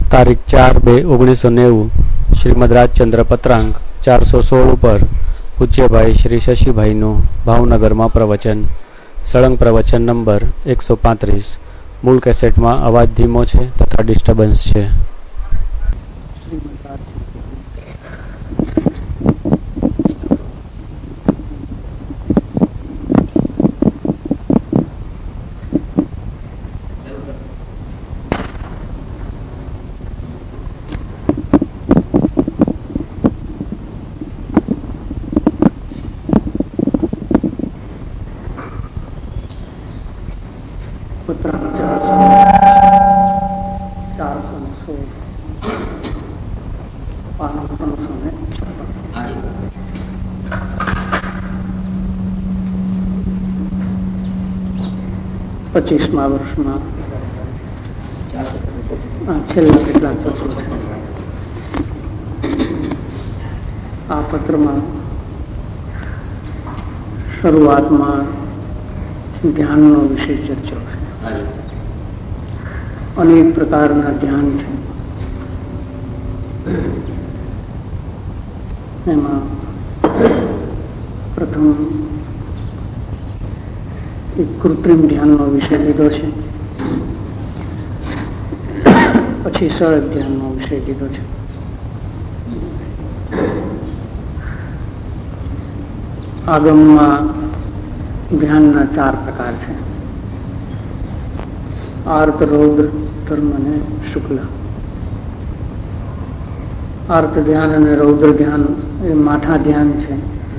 તારીખ 4/2/1990 શ્રીમદ રાજચંદ્ર પત્રાંક 416 ઉપર પૂજ્યભાઈ શ્રી શશીભાઈનું ભાવનગરમાં પ્રવચન. સળંગ પ્રવચન નંબર 135. મૂળ કેસેટમાં અવાજ ધીમો છે તથા ડિસ્ટર્બન્સ છે. વર્ષમાં છેલ્લા કેટલાક વર્ષો છે. આ પત્રમાં શરૂઆતમાં ધ્યાનનો વિષય ચર્ચો છે. અનેક પ્રકારના ધ્યાન છે. એમાં પ્રથમ એક કૃત્રિમ ધ્યાનનો વિષય લીધો છે, પછી સળગ ધ્યાનનો વિષય લીધો છે. આગમમાં ધ્યાનના 4 પ્રકાર છે: આર્ત, રૌદ્ર, ધર્મ અને શુક્લ. આર્ત ધ્યાન અને રૌદ્ર ધ્યાન એ માઠા ધ્યાન છે,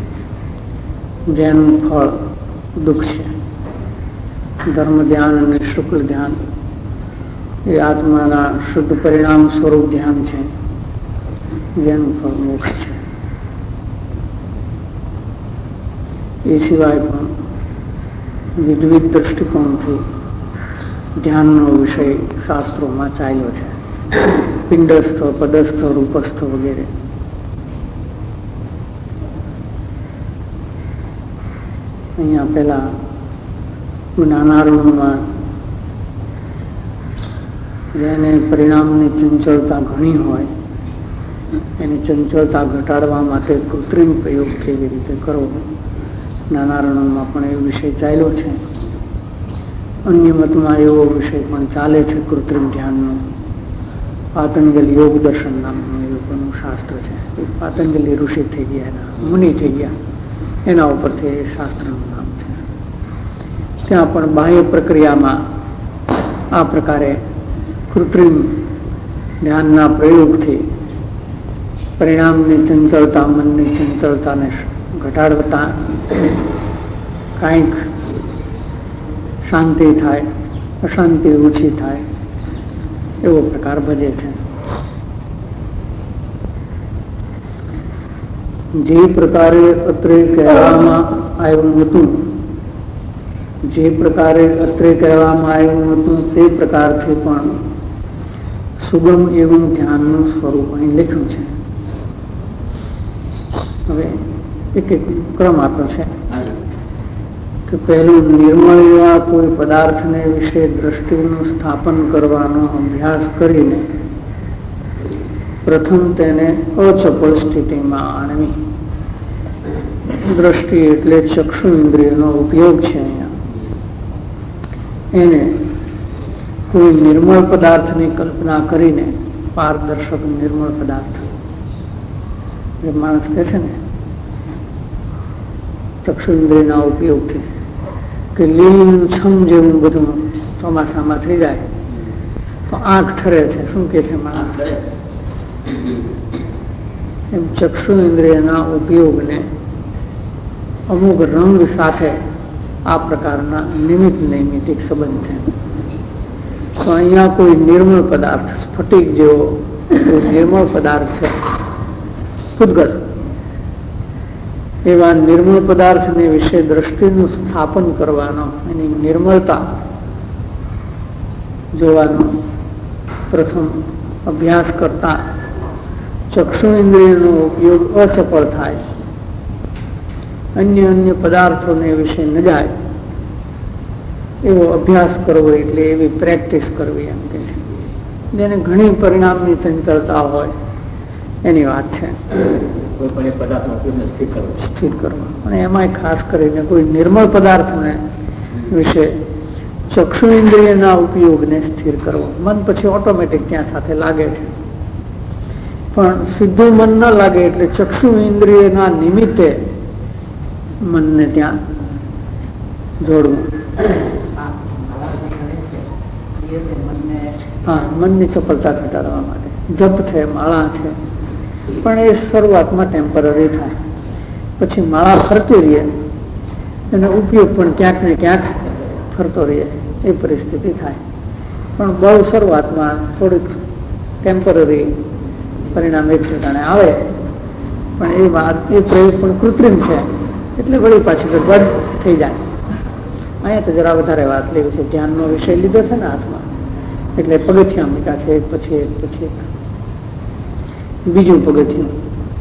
જેનું ફળ દુઃખ છે. ધર્મ ધ્યાન અને શુક્લ ધ્યાન એ આત્માના શુદ્ધ પરિણામ સ્વરૂપ ધ્યાન છે, જેનું ફળ મોક્ષ છે. એ સિવાય પણ વિવિધ દ્રષ્ટિકોણથી ધ્યાનનો વિષય શાસ્ત્રોમાં ચાલ્યો છે. પિંડસ્થ, પદસ્થ, રૂપસ્થ વગેરે. અહીંયા પેલા જ્ઞાનારૂઢમાં જેને પરિણામની ચંચળતા ઘણી હોય એની ચંચળતા ઘટાડવા માટે કૃત્રિમ પ્રયોગ કેવી રીતે કરવો, જ્ઞાનારૂઢમાં પણ એ વિષય ચાલ્યો છે. અન્ય મતમાં એવો વિષય પણ ચાલે છે કૃત્રિમ ધ્યાનનો. પાતંજલિ યોગ દર્શન નામનું એવું પણ શાસ્ત્ર છે. એ પાતંજલિ ઋષિ થઈ ગયા, એના મુનિ થઈ ગયા, એના ઉપરથી એ શાસ્ત્રનું નામ છે. ત્યાં પણ બાહ્ય પ્રક્રિયામાં આ પ્રકારે કૃત્રિમ ધ્યાનના પ્રયોગથી પરિણામની ચંચળતા, મનની ચંચળતાને ઘટાડતા કાંઈક શાંતિ થાય, અશાંતિ ઓછી થાય એવો પ્રકાર ભજે છે. જે પ્રકારે અત્રે કહેવામાં આવ્યું હતું તે પ્રકારથી પણ સુગમ એવું ધ્યાનનું સ્વરૂપ અહીં લખ્યું છે. હવે એક ક્રમ આપ્યો છે કે પહેલું નિર્મળ એવા કોઈ પદાર્થને વિશે દ્રષ્ટિનું સ્થાપન કરવાનો અભ્યાસ કરીને પ્રથમ તેને અચપળ સ્થિતિમાં આણવી. દ્રષ્ટિ એટલે ચક્ષુ ઇન્દ્રિયનો ઉપયોગ છે. અહીંયા એને કોઈ નિર્મળ પદાર્થની કલ્પના કરીને, પારદર્શક નિર્મળ પદાર્થ જે માણસ કહે છે ને ચક્ષુ ઇન્દ્રિયના ઉપયોગથી કે લીલુંછમ જેવું બધું ચોમાસામાં થઈ જાય તો આંખ ઠરે છે, શું કે છે માણસ? એમ ચક્ષુ ઇન્દ્રિયના ઉપયોગને અમુક રંગ સાથે આ પ્રકારના નિમિત્ત નૈમિતિક સંબંધ છે. તો અહીંયા કોઈ નિર્મળ પદાર્થ, સ્ફટિક જેવો કોઈ નિર્મળ પદાર્થ છે, પૂતગલ, એવા નિર્મળ પદાર્થને વિશે દ્રષ્ટિનું સ્થાપન કરવાનો, એની નિર્મળતા જોવાનો પ્રથમ અભ્યાસ કરતા ચક્ષુ ઇન્દ્રિયનો ઉપયોગ અચપળ થાય, અન્ય પદાર્થોને વિશે ન જાય એવો અભ્યાસ કરવો, એટલે એવી પ્રેક્ટિસ કરવી એમ કે છે. જેને ઘણી પરિણામની ચંચળતા હોય એની વાત છે. સ્થિર કરવા, અને એમાં ખાસ કરીને કોઈ નિર્મળ પદાર્થને વિશે ચક્ષુ ઇન્દ્રિયના ઉપયોગને સ્થિર કરવો. મન પછી ઓટોમેટિક ત્યાં સાથે લાગે છે, પણ સીધું મન ન લાગે એટલે ચક્ષુ ઇન્દ્રિયના નિમિત્તે મનને ત્યાં જોડવું. હા, મનની ચપળતા ઘટાડવા માટે જપ છે, માળા છે, પણ એ શરૂઆતમાં ટેમ્પરરી થાય, પછી માળા ફરતી રહે, એનો ઉપયોગ પણ ક્યાંક ને ક્યાંક ફરતો રહે, એ પરિસ્થિતિ થાય. પણ બહુ શરૂઆતમાં થોડીક ટેમ્પરરી પરિણામ એક ઠેકાણે આવે, પણ એ વાત એ પ્રયોગ પણ કૃત્રિમ છે એટલે વળી પાછી ગડબડ થઈ જાય. અહીંયા તો જરા વધારે વાત લેવી છે, ધ્યાનનો વિષય લીધો છે ને હાથમાં, એટલે પગથિયાં મૂક્યા છે એક પછી એક પછી એક. બીજું પગથિયું,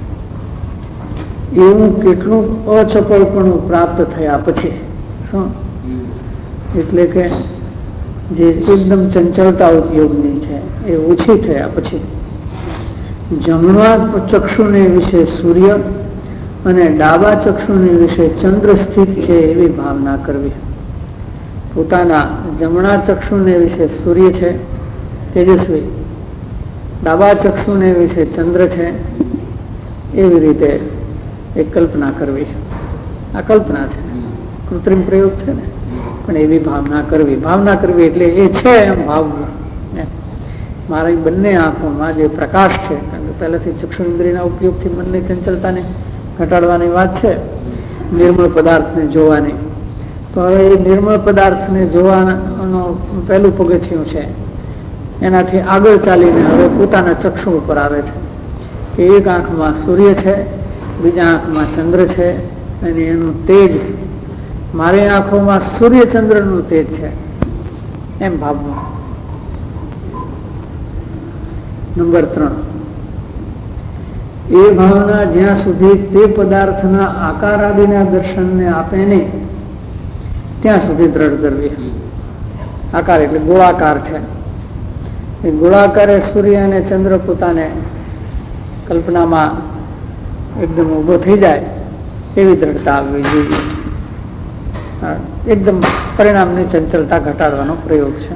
એવું કેટલું અચપળપણું પ્રાપ્ત થયા પછી, શું એટલે કે જે એકદમ ચંચળતા ઉપયોગની છે એ ઓછી થયા પછી જમણા ચક્ષુને વિશે સૂર્ય અને ડાબા ચક્ષુને વિશે ચંદ્ર સ્થિત છે એવી ભાવના કરવી. પોતાના જમણા ચક્ષુને વિશે સૂર્ય છે તેજસ્વી, ડાબા ચક્ષુને વિશે ચંદ્ર છે, એવી રીતે એક કલ્પના કરવી. આ કલ્પના છે, કૃત્રિમ પ્રયોગ છે ને, પણ એવી ભાવના કરવી. ભાવના કરવી એટલે એ છે એમ ભાવવું. મારી બંને આંખોમાં જે પ્રકાશ છે, કારણ કે પહેલાથી ચક્ષુ ઇન્દ્રિયના ઉપયોગથી મનની ચંચલતાને ઘટાડવાની વાત છે, નિર્મળ પદાર્થને જોવાની. તો હવે એ નિર્મળ પદાર્થને જોવાનો પહેલું પગથિયું છે, એનાથી આગળ ચાલીને હવે પોતાના ચક્ષુ ઉપર આવે છે કે એક આંખમાં સૂર્ય છે, બીજા આંખમાં ચંદ્ર છે, અને એનું તેજ મારી આંખોમાં સૂર્યચંદ્રનું તેજ છે એમ ભાવવું. નંબર 3, એ ભાવના જ્યાં સુધી તે પદાર્થના આકાર આદિના દર્શનને આપે નહીં ત્યાં સુધી દ્રઢ કરવી. આકાર એટલે ગોળાકાર છે, એ ગોળાકારે સૂર્ય અને ચંદ્ર પોતાને કલ્પનામાં એકદમ ઊભો થઈ જાય એવી દ્રઢતા આવવી જોઈએ. એકદમ પરિણામની ચંચલતા ઘટાડવાનો પ્રયોગ છે.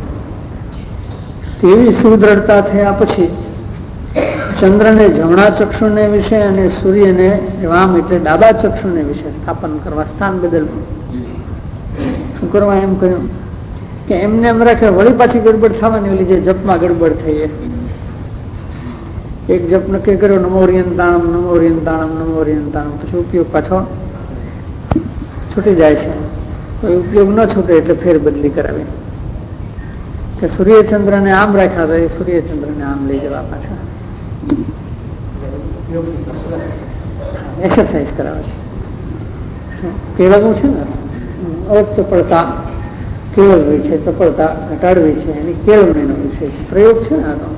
તેવી સુદ્રઢતા થયા પછી ચંદ્રને જમણા ચક્ષુને વિશે અને સૂર્યને વામ એટલે ડાબા ચક્ષુને વિશે સ્થાપન કરવા, સ્થાન બદલવું. શું કરવા એમ કહ્યું કે એમને એમ રાખે વળી પાછી ગડબડ થવાની, ઓલી જે જપમાં ગડબડ થઈ. એક જપ નક્કી કર્યો, નમો ઓરિયંતાણમ નમો ઓરિયંતાણમ નમો ઓરિયંતાણમ, પછી ઉપયોગ પાછો છૂટી જાય છે. તો ઉપયોગ ન છૂટે એટલે ફેર બદલી કરાવી કે સૂર્યચંદ્રને આમ રાખ્યા તો એ સૂર્યચંદ્રને આમ લઈ જવા પાછા. એક્સરસાઇઝ કરાવે છે. કેળવવું છે ને, અચપળતા કેળવવી છે, ચપળતા ઘટાડવી છે, એની કેળવણીનો વિષય છે, પ્રયોગ છે ને આનો.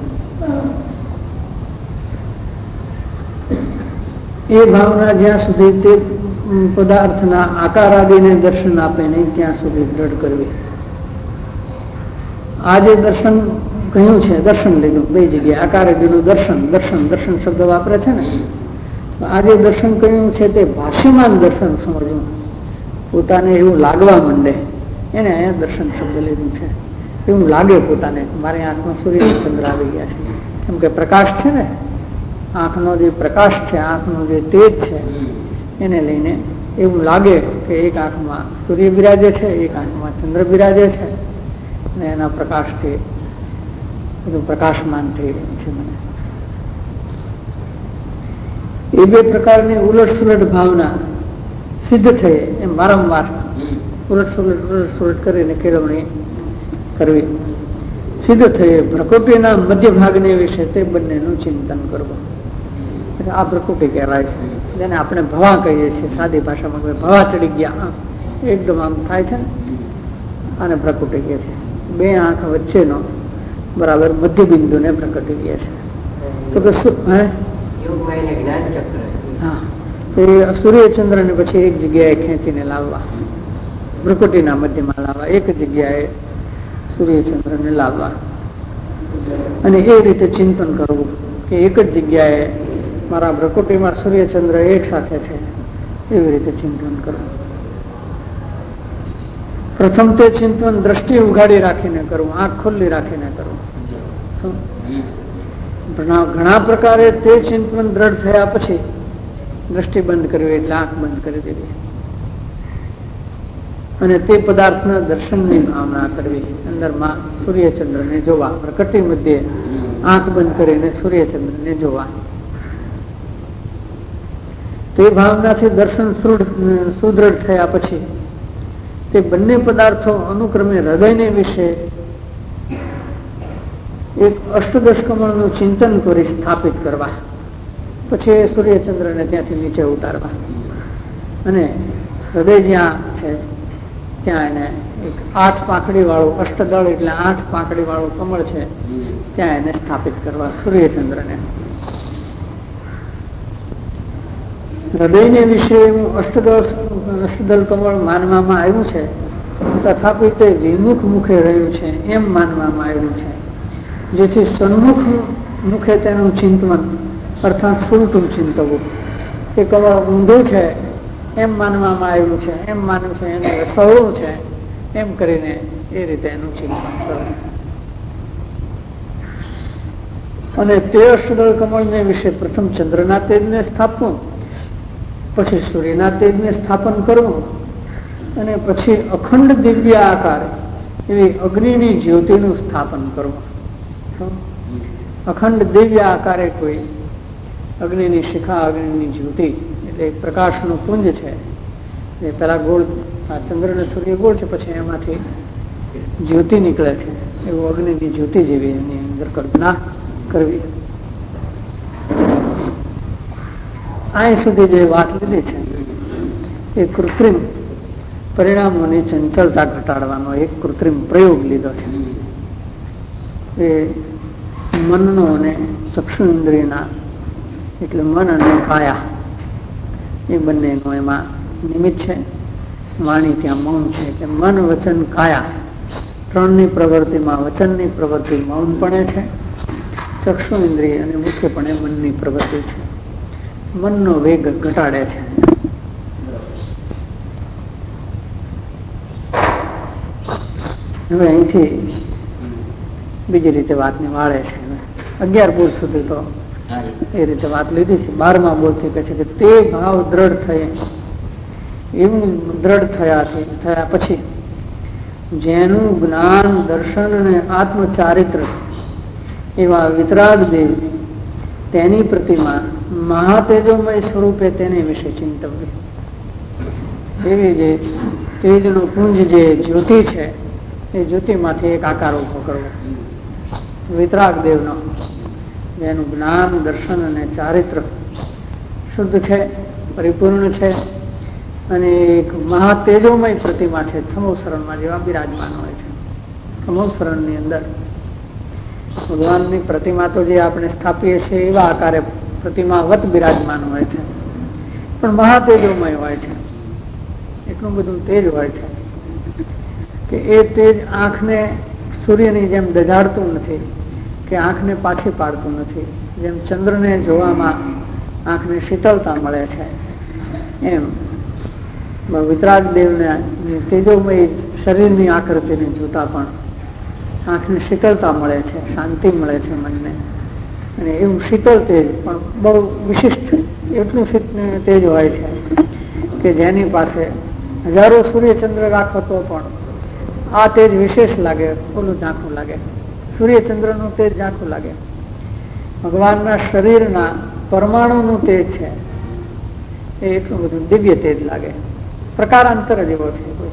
એ ભાવના જ્યાં સુધી તે પદાર્થના આકાર આદિને દર્શન આપે નહીં ત્યાં સુધી દ્રઢ કરવી. આ જે દર્શન કહ્યું છે, દર્શન લીધું બે જગ્યાએ, આકાર આદિનું દર્શન, દર્શન દર્શન શબ્દ વાપરે છે ને, આ જે દર્શન કહ્યું છે તે ભાષ્યમાન દર્શન સમજવું, પોતાને એવું લાગવા માંડે, એને અહીંયા દર્શન શબ્દ લીધું છે. એવું લાગે પોતાને, મારી આંખમાં સૂર્ય ચંદ્ર આવી ગયા છે, કેમ કે પ્રકાશ છે ને, આંખનો જે પ્રકાશ છે, આંખનો જે તેજ છે, એને લઈને એવું લાગે કે એક આંખમાં સૂર્ય બિરાજે છે, એક આંખમાં ચંદ્ર બિરાજે છે, અને એના પ્રકાશથી બધું પ્રકાશમાન થઈ રહ્યું છે. મને એ બે પ્રકારની ઉલટ સુલટ ભાવના સિદ્ધ થઈ એમ વારંવાર ઉલટ સુલટ કરીને કેળવણી કરવી. સિદ્ધ થઈ પ્રકૃતિના મધ્ય ભાગને વિશે તે બંનેનું ચિંતન કરવું. આ પ્રકૃતિ કહેવાય છે, જેને આપણે ભવા કહીએ છીએ સાદી ભાષામાં. ભવા ચડી ગયા એકદમ આમ થાય છે ને, આને પ્રકૃતિ કહે છે. બે આંખ વચ્ચેનો બરાબર મધ્ય બિંદુને પ્રકૃતિ કહે છે. તો કે હા, એ સૂર્યચંદ્ર ને પછી એક જગ્યાએ ખેંચીને લાવવા, પ્રકૃતિના મધ્યમાં લાવવા, એક જગ્યાએ સૂર્યચંદ્ર ને લાવવા. અને એ રીતે ચિંતન કરવું કે એક જ જગ્યાએ મારા ભ્રકુટીમાં સૂર્યચંદ્ર એક સાથે છે, એવી રીતે ચિંતન કરવું. પ્રથમ તે ચિંતન દ્રષ્ટિ ઉઘાડી રાખીને કરવું, આંખ ખુલ્લી રાખીને કરવું. ઘણા પ્રકારે તે ચિંતન દ્રઢ થયા પછી દ્રષ્ટિ બંધ કરવી એટલે આંખ બંધ કરી દેવી અને તે પદાર્થના દર્શનની ભાવના કરવી. અંદરમાં સૂર્યચંદ્રને જોવા, પ્રકૃતિ મધ્યે આંખ બંધ કરીને સૂર્યચંદ્રને જોવા. તે ભાવનાથી દર્શન સુદૃઢ થયા પછી તે બંને પદાર્થો અનુક્રમે હૃદયને વિશે એક અષ્ટદશ કમળનું ચિંતન કરી સ્થાપિત કરવા. પછી સૂર્યચંદ્રને ત્યાંથી નીચે ઉતારવા અને હૃદય જ્યાં છે ત્યાં એને એક 8 પાંખડી વાળું અષ્ટદળ એટલે 8 પાંખડી વાળું કમળ છે ત્યાં એને સ્થાપિત કરવા સૂર્યચંદ્રને. હૃદયને વિશે એવું અષ્ટદળ કમળ માનવામાં આવ્યું છે, તથાપિ તે વિમુખ મુખે રહ્યું છે એમ માનવામાં આવ્યું છે, જેથી સન્મુખ મુખે તેનું ચિંતન અર્થાત સુલટું ચિંતવું. એ કમળ ઊંધું છે એમ માનવામાં આવ્યું છે, એમ માનવું છે એને સવળું છે એમ કરીને એ રીતે એનું ચિંતન કરવું. અને તે અષ્ટદળ કમળને વિશે પ્રથમ ચંદ્રના તેજને સ્થાપવું, પછી સૂર્યના તેજને સ્થાપન કરવું અને પછી અખંડ દિવ્ય આકાર એવી અગ્નિની જ્યોતિનું સ્થાપન કરવું. અખંડ દિવ્ય આકારે કોઈ અગ્નિની શિખા, અગ્નિની જ્યોતિ એટલે પ્રકાશનું પુંજ છે. એ પેલા ગોળ, આ ચંદ્ર ને સૂર્ય ગોળ છે, પછી એમાંથી જ્યોતિ નીકળે છે, એવું અગ્નિની જ્યોતિ જેવી એની અંદર કલ્પના કરવી. અહીં સુધી જે વાત લીધી છે એ કૃત્રિમ પરિણામોની ચંચળતા ઘટાડવાનો એક કૃત્રિમ પ્રયોગ લીધો છે. એ મનનો અને ચક્ષુ ઇન્દ્રિયના એટલે મન અને કાયા એ બંનેનું એમાં નિમિત્ત છે. વાણી ત્યાં મૌન છે કે મન વચન કાયા ત્રણની પ્રવૃત્તિમાં વચનની પ્રવૃત્તિ મૌનપણે છે, ચક્ષુ ઇન્દ્રિય અને મુખ્યપણે મનની પ્રવૃત્તિ છે. મનનો વેગ ઘટાડે છે. હવે અહીંથી બીજી રીતે વાતને વાળે છે. 11 બોલ સુધી તો એ રીતે વાત લીધી છે. 12મા બોલથી કહે છે કે તે ભાવ દ્રઢ થયે, એવું દ્રઢ થયા પછી જેનું જ્ઞાન, દર્શન અને આત્મચારિત્ર એવા વિતરાગ દેવ તેની પ્રતિમા મહાતેજોમય સ્વરૂપે તેને વિશે ચિંતવ્ય. એવી જે તેજનું પુંજ જે જ્યોતિ છે એ જ્યોતિમાંથી એક આકાર ઉભો કરવો વિતરાગ દેવનો, જેનું જ્ઞાન, દર્શન અને ચારિત્ર શુદ્ધ છે, પરિપૂર્ણ છે અને એક મહાતેજોમય પ્રતિમા છે. સમોસરણમાં જેવા બિરાજમાન હોય છે. સમોસરણની અંદર ભગવાનની પ્રતિમા તો જે આપણે સ્થાપીએ છીએ એવા આકારે પ્રતિમાવત બિરાજમાન હોય છે, પણ મહાતેજોમય હોય છે. એટલું બધું તેજ હોય છે કે એ તેજ આંખને સૂર્યની જેમ દજાડતું નથી કે આંખને પાછી પાડતું નથી. જેમ ચંદ્રને જોવામાં આંખને શીતળતા મળે છે એમ વિતરાગ દેવને તેજોમય શરીરની આકૃતિને જોતા પણ આંખને શીતળતા મળે છે, શાંતિ મળે છે મનને. અને એવું શીતળ તેજ પણ બહુ વિશિષ્ટ એટલું તેજ હોય છે કે જેની પાસે હજારો સૂર્યચંદ્ર રાખો તો પણ આ તેજ વિશેષ લાગે, ઓલું ઝાંખું લાગે. સૂર્યચંદ્રનું તેજ ઝાંખું લાગે. ભગવાનના શરીરના પરમાણુનું તેજ છે એ એટલું બધું દિવ્ય તેજ લાગે. પ્રકારાંતર જેવો છે કોઈ.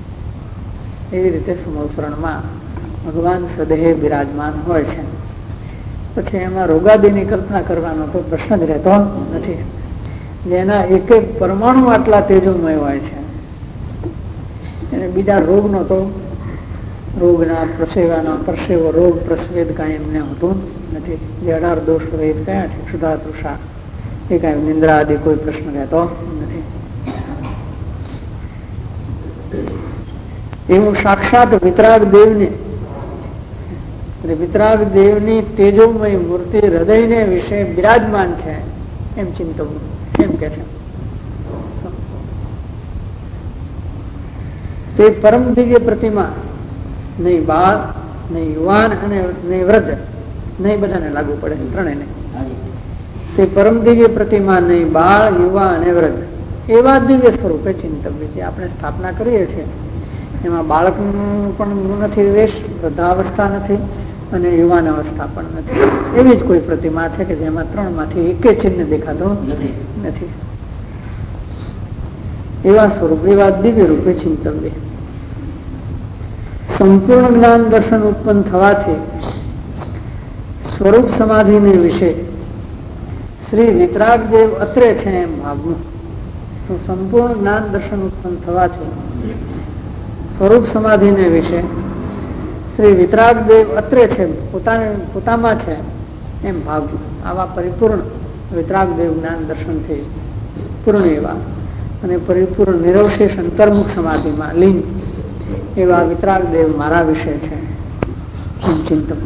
એવી રીતે સમોસરણમાં ભગવાન સદેહ બિરાજમાન હોય છે. પછી એમાં રોગાદીની કલ્પના કરવાનો તો પ્રશ્ન જ રહેતો નથી. જેના એક એક પરમાણુ આટલા તેજોમય હોય છે એને બીજા રોગનો તો રોગના પ્રસેવાનો પરસેવો રોગ પ્રસ્વેદ કાંઈ એમને હોતું નથી. જે 18 દોષ વેદ કયા છે, ક્ષુધા, તૃષા, એ કાંઈ નિંદ્રા આદિ કોઈ પ્રશ્ન રહેતો નથી. એવું સાક્ષાત વિતરાગ દેવને એટલે વિતરાગ દેવની તેજોમય મૂર્તિ હૃદયને વિશે બિરાજમાન છે એમ ચિંતવવું, એમ કે છે. તે પરમ દિવ્ય પ્રતિમા નહીં બાળ, નહીં યુવાન અને નહીં વૃદ્ધ, નહીં બધાને લાગુ પડે ત્રણેયને. તે પરમ દિવ્ય પ્રતિમા નહીં બાળ, યુવા અને વૃદ્ધ એવા દિવ્ય સ્વરૂપે ચિંતવ્ય. જે આપણે સ્થાપના કરીએ છીએ એમાં બાળકનું પણ નથી વેશ, વૃદ્ધાવસ્થા નથી અને યુવાન અવસ્થા પણ નથી. એવી જ કોઈ પ્રતિમા છે કે જેમાં ત્રણમાંથી એકે ચિહ્ન દેખાતો નથી. એવા સ્વરૂપ, એવા દિવ્ય રૂપે ચિંતવ્ય. સંપૂર્ણ જ્ઞાન દર્શન ઉત્પન્ન થવાથી સ્વરૂપ સમાધિને વિશે શ્રી વિતરાગ દેવ અત્રે છે એમ ભાવવું. સંપૂર્ણ જ્ઞાન દર્શન ઉત્પન્ન થવાથી સ્વરૂપ સમાધિને વિશે શ્રી વિતરાગ દેવ અત્રે છે, પોતામાં છે એમ ભાવવું. આવા પરિપૂર્ણ વિતરાગ દેવ જ્ઞાન દર્શનથી પૂર્ણ એવા અને પરિપૂર્ણ નિરવશેષ અંતર્મુખ સમાધિમાં લીન એવા વિતરાગ દેવ મારા વિશે છે એમ ચિંતન.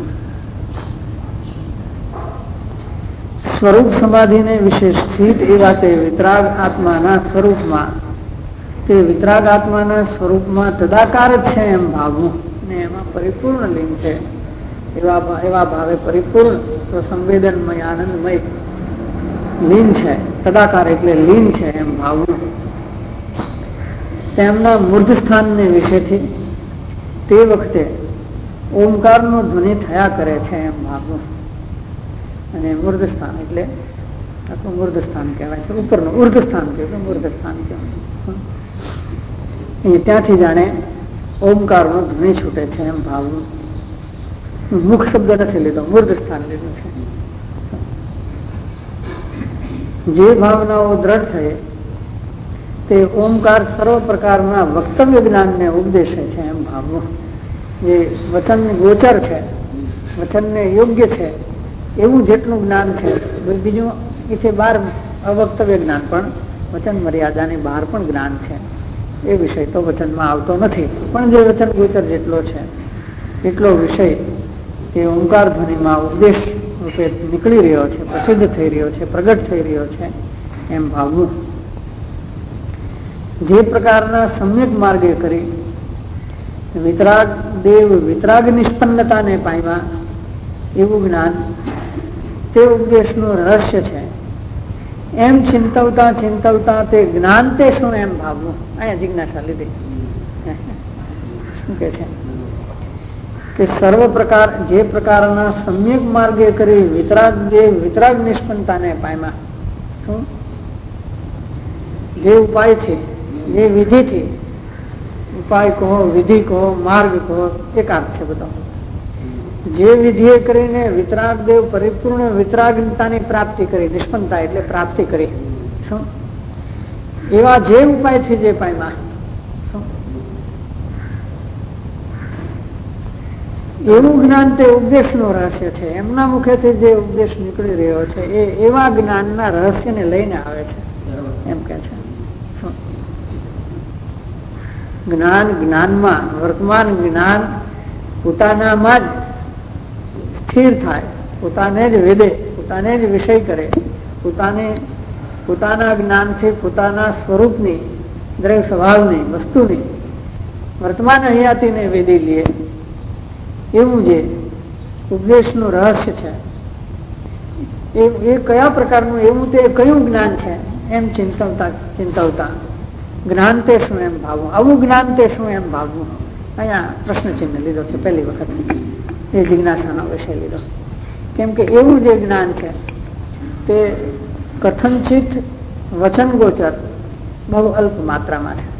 સ્વરૂપ સમાધિને વિશે સ્થિત એવા તે વિતરાગ આત્માના સ્વરૂપમાં, તે વિતરાગ આત્માના સ્વરૂપમાં તદાકાર જ છે એમ ભાવવું ને એમાં પરિપૂર્ણ લીન છે એવા ભાવે પરિપૂર્ણ સંવેદનમય આનંદમય લીન છે. તદાકાર એટલે લીન છે એમ ભાવવું. તેમના મૂર્ધ સ્થાનને વિશેથી તે વખતે ઓમકારનો ધ્વનિ થયા કરે છે એમ ભાવવું. અને મૂર્ધ સ્થાન એટલે આખું મૂર્ધ સ્થાન કહેવાય છે. ઉપરનું ઉર્ધ સ્થાન કહેવાય, મૂર્ધ સ્થાન કહેવાય. ત્યાંથી જાણે ઓમકારનો ધ્વનિ છૂટે છે એમ ભાવવું. મુખ શબ્દ નથી લીધો, મૂર્ધ સ્થાન લીધું છે. જે ભાવનાઓ દ્રઢ થઈ તે ઓમકાર સર્વ પ્રકારના વક્તવ્ય જ્ઞાનને ઉપદેશે છે એમ ભાવવું. જે વચન ગોચર છે, વચનને યોગ્ય છે એવું જેટલું જ્ઞાન છે, બીજું એથી બહાર અવક્તવ્ય જ્ઞાન પણ વચન મર્યાદાની બહાર પણ જ્ઞાન છે. એ વિષય તો વચનમાં આવતો નથી, પણ જે વચન ગોચર જેટલો છે એટલો વિષય એ ઓમકાર ધ્વનિમાં ઉપદેશ રૂપે નીકળી રહ્યો છે, પ્રસિદ્ધ થઈ રહ્યો છે, પ્રગટ થઈ રહ્યો છે એમ ભાવવું. જે પ્રકારના સમ્યક માર્ગે કરી વિતરાગ દેવ વિતરાગ નિષ્પન્નતાને પામ્યા એવું જ્ઞાન તે ઉપદેશનું રહસ્ય છે એમ ચિંતવતા ચિંતવતા તે જ્ઞાન તે શું એમ ભાવવું. અહીંયા જિજ્ઞાસા લીધી. શું કે છે કે સર્વ પ્રકાર જે પ્રકારના સમ્યક માર્ગે કરી વિતરાગ દેવ વિતરાગ નિષ્પન્નતાને પામ્યા. શું? જે ઉપાયથી, જે વિધિથી, ઉપાય કહો, વિધિ કહો, માર્ગ કહો, એકાર્થ છે બધો. જે વિધિએ કરીને વિતરાગ દેવ પરિપૂર્ણ વિતરાગતાની પ્રાપ્તિ કરી, નિષ્પન્નતા એટલે પ્રાપ્તિ કરી. શું? એવા જે ઉપાયથી જે પામ્યા, એવું જ્ઞાન તે ઉપદેશનું રહસ્ય છે. એમના મુખેથી જે ઉપદેશ નીકળી રહ્યો છે એ એવા જ્ઞાનના રહસ્યને લઈને આવે છે એમ કે છે. જ્ઞાન જ્ઞાનમાં, વર્તમાન જ્ઞાન પોતાનામાં જ સ્થિર થાય, પોતાને જ વેદે, પોતાને જ વિષય કરે, પોતાના જ્ઞાનથી પોતાના સ્વરૂપની, દરેક સ્વભાવની, વસ્તુની વર્તમાન હયાતીને વેદી લે એવું જે ઉપદેશનું રહસ્ય છે એ કયા પ્રકારનું, એવું તે કયું જ્ઞાન છે એમ ચિંતવતા જ્ઞાન તે શું એમ ભાવવું. આવું જ્ઞાન તે શું એમ ભાવવું. અહીંયા પ્રશ્ન ચિહ્ન લીધો છે પહેલી વખત, એ જિજ્ઞાસાનો વિષય લીધો. કેમ કે એવું જે જ્ઞાન છે તે કથનચિત વચન ગોચર બહુ અલ્પ માત્રામાં છે.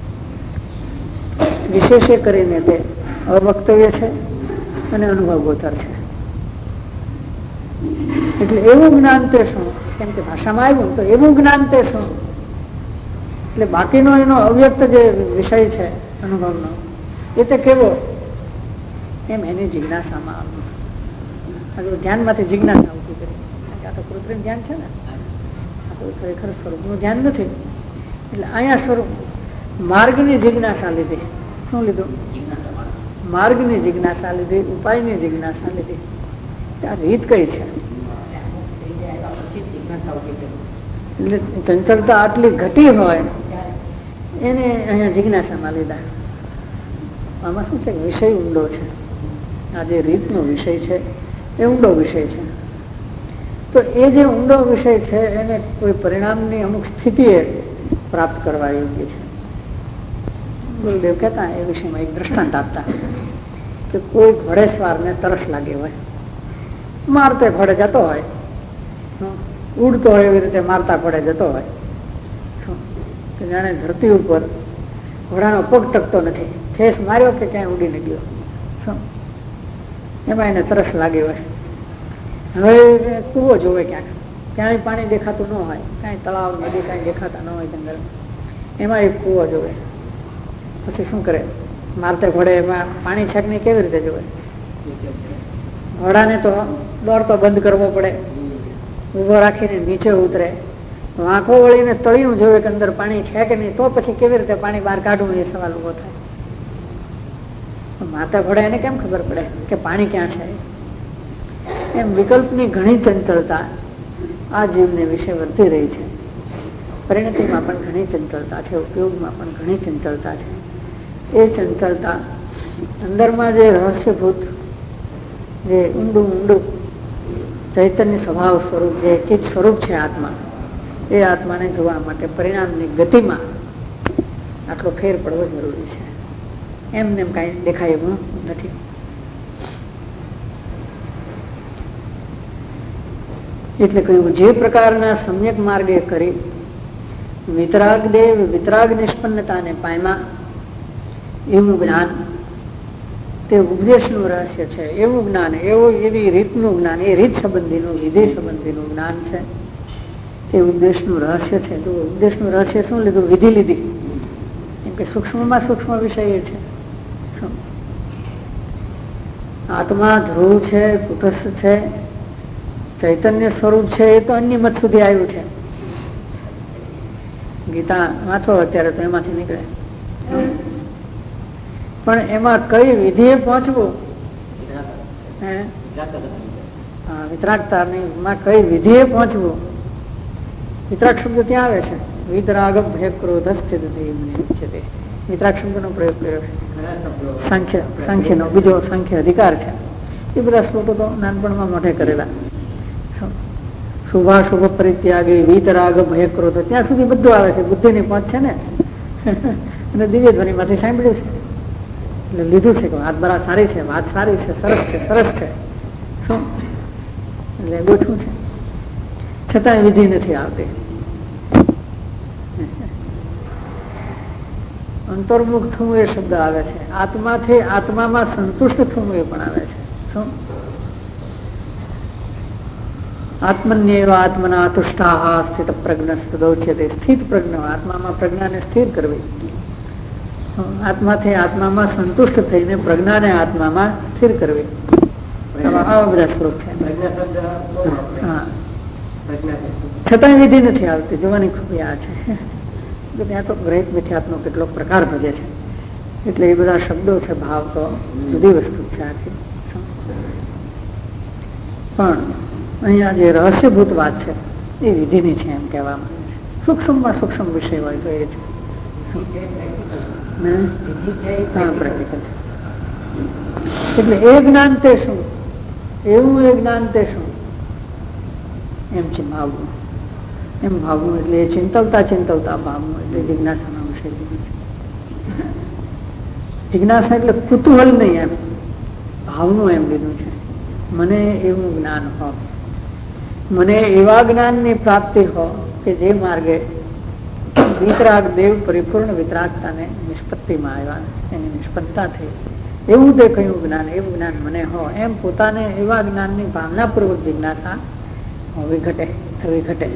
વિશેષે કરીને તે અવક્તવ્ય છે અને અનુભવ ગોચર છે. એટલે એવું જ્ઞાન તે શું, કેમ કે ભાષામાં આવ્યું તો એવું જ્ઞાન તે શું, એટલે બાકીનો એનો અવ્યક્ત જે વિષય છે અનુભવનો એ તે કેવો, એમ એની જિજ્ઞાસામાં આવ્યું. ધ્યાનમાંથી જિજ્ઞાસા ઉભી કરી. આ તો કૃત્રિમ ધ્યાન છે ને, આ તો ખરેખર સ્વરૂપનું ધ્યાન નથી. એટલે અહીંયા સ્વરૂપ માર્ગની જિજ્ઞાસા લીધી. શું લીધું? માર્ગની જિજ્ઞાસા લીધી, ઉપાયની જિજ્ઞાસા લીધી. આ રીત કઈ છે? એટલે ચંચળતા આટલી ઘટી હોય એને અહીંયા જિજ્ઞાસામાં લીધા. આમાં શું છે? વિષય ઊંડો છે. આ જે રીતનો વિષય છે એ ઊંડો વિષય છે. તો એ જે ઊંડો વિષય છે એને કોઈ પરિણામની અમુક સ્થિતિએ પ્રાપ્ત કરવા યોગ્ય છે. ગુરુદેવ કહેતા એ વિષયમાં એક દ્રષ્ટાંત આપતા કે કોઈ ઘોડેસવારને તરસ લાગી હોય, મારતે ઘોડે જતો હોય, ઉડતો હોય એવી રીતે મારતા ઘોડે જતો હોય, જાણે ધરતી ઉપર ઘોડાનો પગ ટકતો નથી, ઠેસ માર્યો કે ક્યાંય ઉડીને ગયો. એમાં એને તરસ લાગી હોય. હવે કૂવો જોવે, ક્યાંય પાણી દેખાતું ન હોય, કાંઈ તળાવ નદી કાંઈ દેખાતા ન હોય જંગલ, એમાં એક કૂવો જોવે. પછી શું કરે? મારતે ઘોડે એમાં પાણી છે કે નહીં કેવી રીતે જોવે? ઘોડાને તો દોડતો બંધ કરવો પડે, ઉભો રાખીને નીચે ઉતરે, આંખો વળીને તળિયું જોવે કે અંદર પાણી છે કે નહીં, તો પછી કેવી રીતે પાણી બહાર કાઢવું એ સવાલ ઉભો થાય. માતા ઘોડા એને કેમ ખબર પડે કે પાણી ક્યાં છે? એમ વિકલ્પની ઘણી ચંચળતા આ જીવને વિશે વર્તી રહી છે. પરિણતિમાં પણ ઘણી ચંચળતા છે, ઉપયોગમાં પણ ઘણી ચંચળતા છે. એ ચંચળતા અંદરમાં જે રહસ્યભૂત, જે ઊંડું ઊંડું ચૈતન્ય સ્વભાવ સ્વરૂપ, જે ચિત્ત સ્વરૂપ છે આત્મા, એ આત્માને જોવા માટે પરિણામની ગતિમાં આટલો ફેર પડવો જરૂરી છે. એમને એમ કાંઈ દેખાય એવું નથી. એટલે કહ્યું જે પ્રકારના સમ્યક માર્ગે કરી વિતરાગ દેવ વિતરાગ નિષ્પન્નતાને પામ્યા એવું જ્ઞાન તે ઉપદેશનું રહસ્ય છે. એવું જ્ઞાન, એવી રીતનું જ્ઞાન, એ રીત સંબંધીનું, વિધિ સંબંધીનું જ્ઞાન છે. તે ઉપદેશનું રહસ્ય છે. તો ઉપદેશનું રહસ્ય શું લીધું? વિધિ લીધી. કેમ કે સૂક્ષ્મમાં સૂક્ષ્મ વિષય એ છે. આત્મા ધ્રુવ છે, કુટસ્થ છે, ચૈતન્ય સ્વરૂપ છે, એ તો અન્ય મત સુધી આવ્યું છે. ગીતા વાંચો અત્યારે તો એમાંથી નીકળે. પણ એમાં કઈ વિધિએ પહોંચવું, વિતરાગતામાં કઈ વિધિએ પહોંચવું? વિતરાગ શબ્દ ત્યાં આવે છે. વિતરાગ ભય ક્રોધ સ્થિત વિતરાગ શબ્દનો પ્રયોગ કર્યો છે. સંખ્યનો બીજો સંખ્ય અધિકાર છે. એ બધા શ્લોકો તો નાનપણમાં મોઢે કરેલા. શુભાશુભ પરિત્યાગી વિતરાગ ભય ક્રોધ, ત્યાં સુધી બધું આવે છે. બુદ્ધિની પહોંચ છે ને, અને દિવ્ય ધ્વનિમાંથી સાંભળ્યું છે એટલે લીધું છે કે વાત બરાબર સારી છે, વાત સારી છે, સરસ છે, સરસ છે. શું એટલે ગોઠવું છે, છતાં વિધિ નથી આવતી. અંતર્મુખ થવું એ શબ્દ આવે છે. આત્માથી આત્મામાં સંતુષ્ટ થવું એ પણ આવે છે. શું? આત્મન્યવ આત્મના તુષ્ટા સ્થિત પ્રજ્ઞ સ્થિત પ્રજ્ઞ, આત્મામાં પ્રજ્ઞાને સ્થિર કરવી. આત્માથી આત્મામાં સંતુષ્ટ થઈને પ્રજ્ઞાને આત્મામાં સ્થિર કરવી. આવા બધા શ્લોક છે. છતાં વિધિ નથી આવતી. જોવાની ખૂબી આ છે. ત્યાં તો ગ્રહિત મિથ્યાત્મનો કેટલોક પ્રકાર ભજે છે. એટલે એ બધા શબ્દો છે, ભાવ તો જુદી વસ્તુ છે આખી. પણ અહીંયા જે રહસ્યભૂત વાત છે એ વિધિની છે એમ કહેવામાં આવે છે. સૂક્ષ્મમાં સૂક્ષ્મ વિષય હોય તો એ છે. એટલે એ જ્ઞાન તે શું, એવું એ જ્ઞાન તે શું, એમ છે ભાવવું. એમ ભાવવું એટલે ચિંતવતા ચિંતવતા ભાવવું એટલે જિજ્ઞાસાનો વિષય લીધું છે. જિજ્ઞાસા એટલે કુતૂહલ નહીં, એમ ભાવનું એમ લીધું છે. મને એવું જ્ઞાન હો, મને એવા જ્ઞાનની પ્રાપ્તિ હો કે જે માર્ગે વિતરાગ દેવ પરિપૂર્ણ વિતરાગતાને નિષ્પત્તિમાં આવ્યા, એની નિષ્પત્તા થઈ. એવું તે કયું જ્ઞાન, એવું જ્ઞાન મને હો, એમ પોતાને એવા જ્ઞાનની ભાવનાપૂર્વક જિજ્ઞાસા હોવી ઘટે, થવી ઘટે.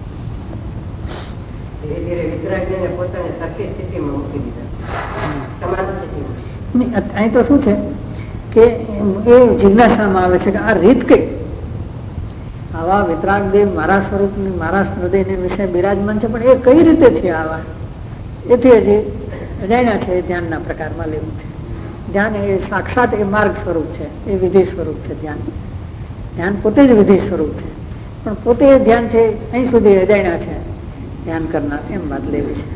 અહીં તો શું છે કે એ જિજ્ઞાસામાં આવે છે કે આ રીત કઈ, આવા વિતરાગ દેવ મારા સ્વરૂપની, મારા હૃદયને વિશે બિરાજમાન છે, પણ એ કઈ રીતે થયા આવા, એથી હજી અજાણ્યા છે. એ ધ્યાનના પ્રકારમાં લેવું છે. ધ્યાન એ સાક્ષાત એ માર્ગ સ્વરૂપ છે, એ વિધિ સ્વરૂપ છે. ધ્યાન પોતે જ વિધિ સ્વરૂપ છે, પણ પોતે ધ્યાન છે અહીં સુધી અજાણ્યા છે ધ્યાન કરનાર, એમ વાત લેવી છે.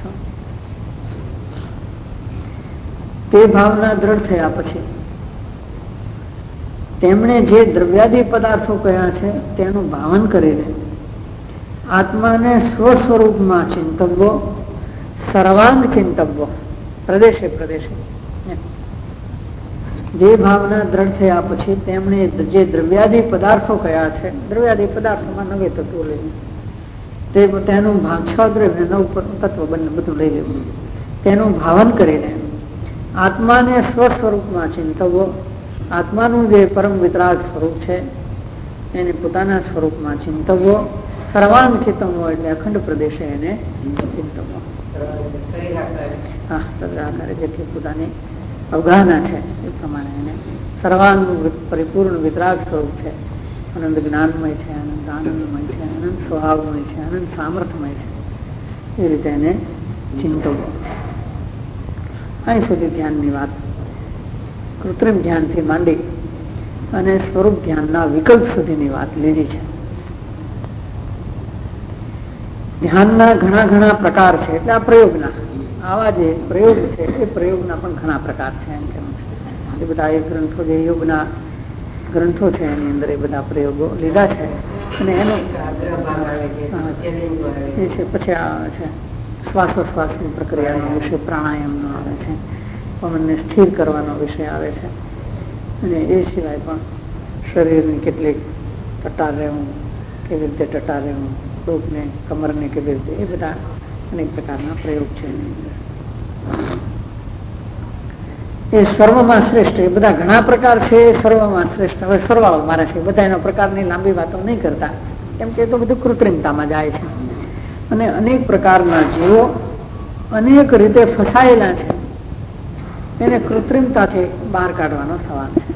તે ભાવના દ્રઢ થયા પછી તેમણે જે દ્રવ્યાદી પદાર્થો કહ્યા છે તેનું ભાવન કરીને આત્માને સ્વસ્વરૂપમાં ચિંતવવો, સર્વાંગ ચિંતવવો, પ્રદેશે પ્રદેશે. જે ભાવના દ્રઢ થયા પછી તેમણે જે દ્રવ્યાદી પદાર્થો કયા છે, દ્રવ્યાદી પદાર્થોમાં નવે તત્વો લઈ તેનું છ દ્રવ્ય નવ તત્વ બંને બધું લઈ લેવું, તેનું ભાવન કરીને આત્માને સ્વસ્વરૂપમાં ચિંતવવો, આત્માનું જે પરમ વિતરાગ સ્વરૂપ છે એને પોતાના સ્વરૂપમાં ચિંતવવો, સર્વાંગ ચિંતવવો એટલે અખંડ પ્રદેશે એને ચિંતવવો. હા, સર્વાકારે જેટલી પોતાની અવગાહના છે એ પ્રમાણે એને સર્વાંગ પરિપૂર્ણ વિતરાગ સ્વરૂપ છે, આનંદ જ્ઞાનમય છે, આનંદ આનંદમય છે, આનંદ સ્વભાવમય છે, આનંદ સામર્થ્યમય છે, એ રીતે એને ચિંતવવો. અહીં સુધી ધ્યાનની વાત કૃત્રિમ ધ્યાનથી માંડી અને સ્વરૂપ ધ્યાનના વિકલ્પ સુધીની વાત લીધી છે. ધ્યાનના ઘણા ઘણા પ્રકાર છે, એટલે આ પ્રયોગના આવા જે પ્રયોગ છે એ પ્રયોગના પણ ઘણા પ્રકાર છે. એમ કેવું છે એ બધા એ ગ્રંથો જે યોગના ગ્રંથો છે એની અંદર એ બધા પ્રયોગો લીધા છે. અને એનું એ છે પછી આવે છે શ્વાસોશ્વાસની પ્રક્રિયાનો વિષય, પ્રાણાયામનો આવે છે, પવનને સ્થિર કરવાનો વિષય આવે છે, અને એ સિવાય પણ શરીરની કેટલીક ટટાર રહેવું, કેવી રીતે ટટાર રહેવું, ડોકને કમરને કેવી રીતે, એ બધા અનેક પ્રકારના પ્રયોગ છે. એ સર્વમાં શ્રેષ્ઠ, એ બધા ઘણા પ્રકાર છે, એ સર્વમાં શ્રેષ્ઠ. હવે સરવાળો મારે છે, બધા એના પ્રકારની લાંબી વાતો નહીં કરતા, કેમ કે એ તો બધું કૃત્રિમતામાં જાય છે. અને અનેક પ્રકારના જીવો અનેક રીતે ફસાયેલા છે, એને કૃત્રિમતાથી બહાર કાઢવાનો સવાલ છે.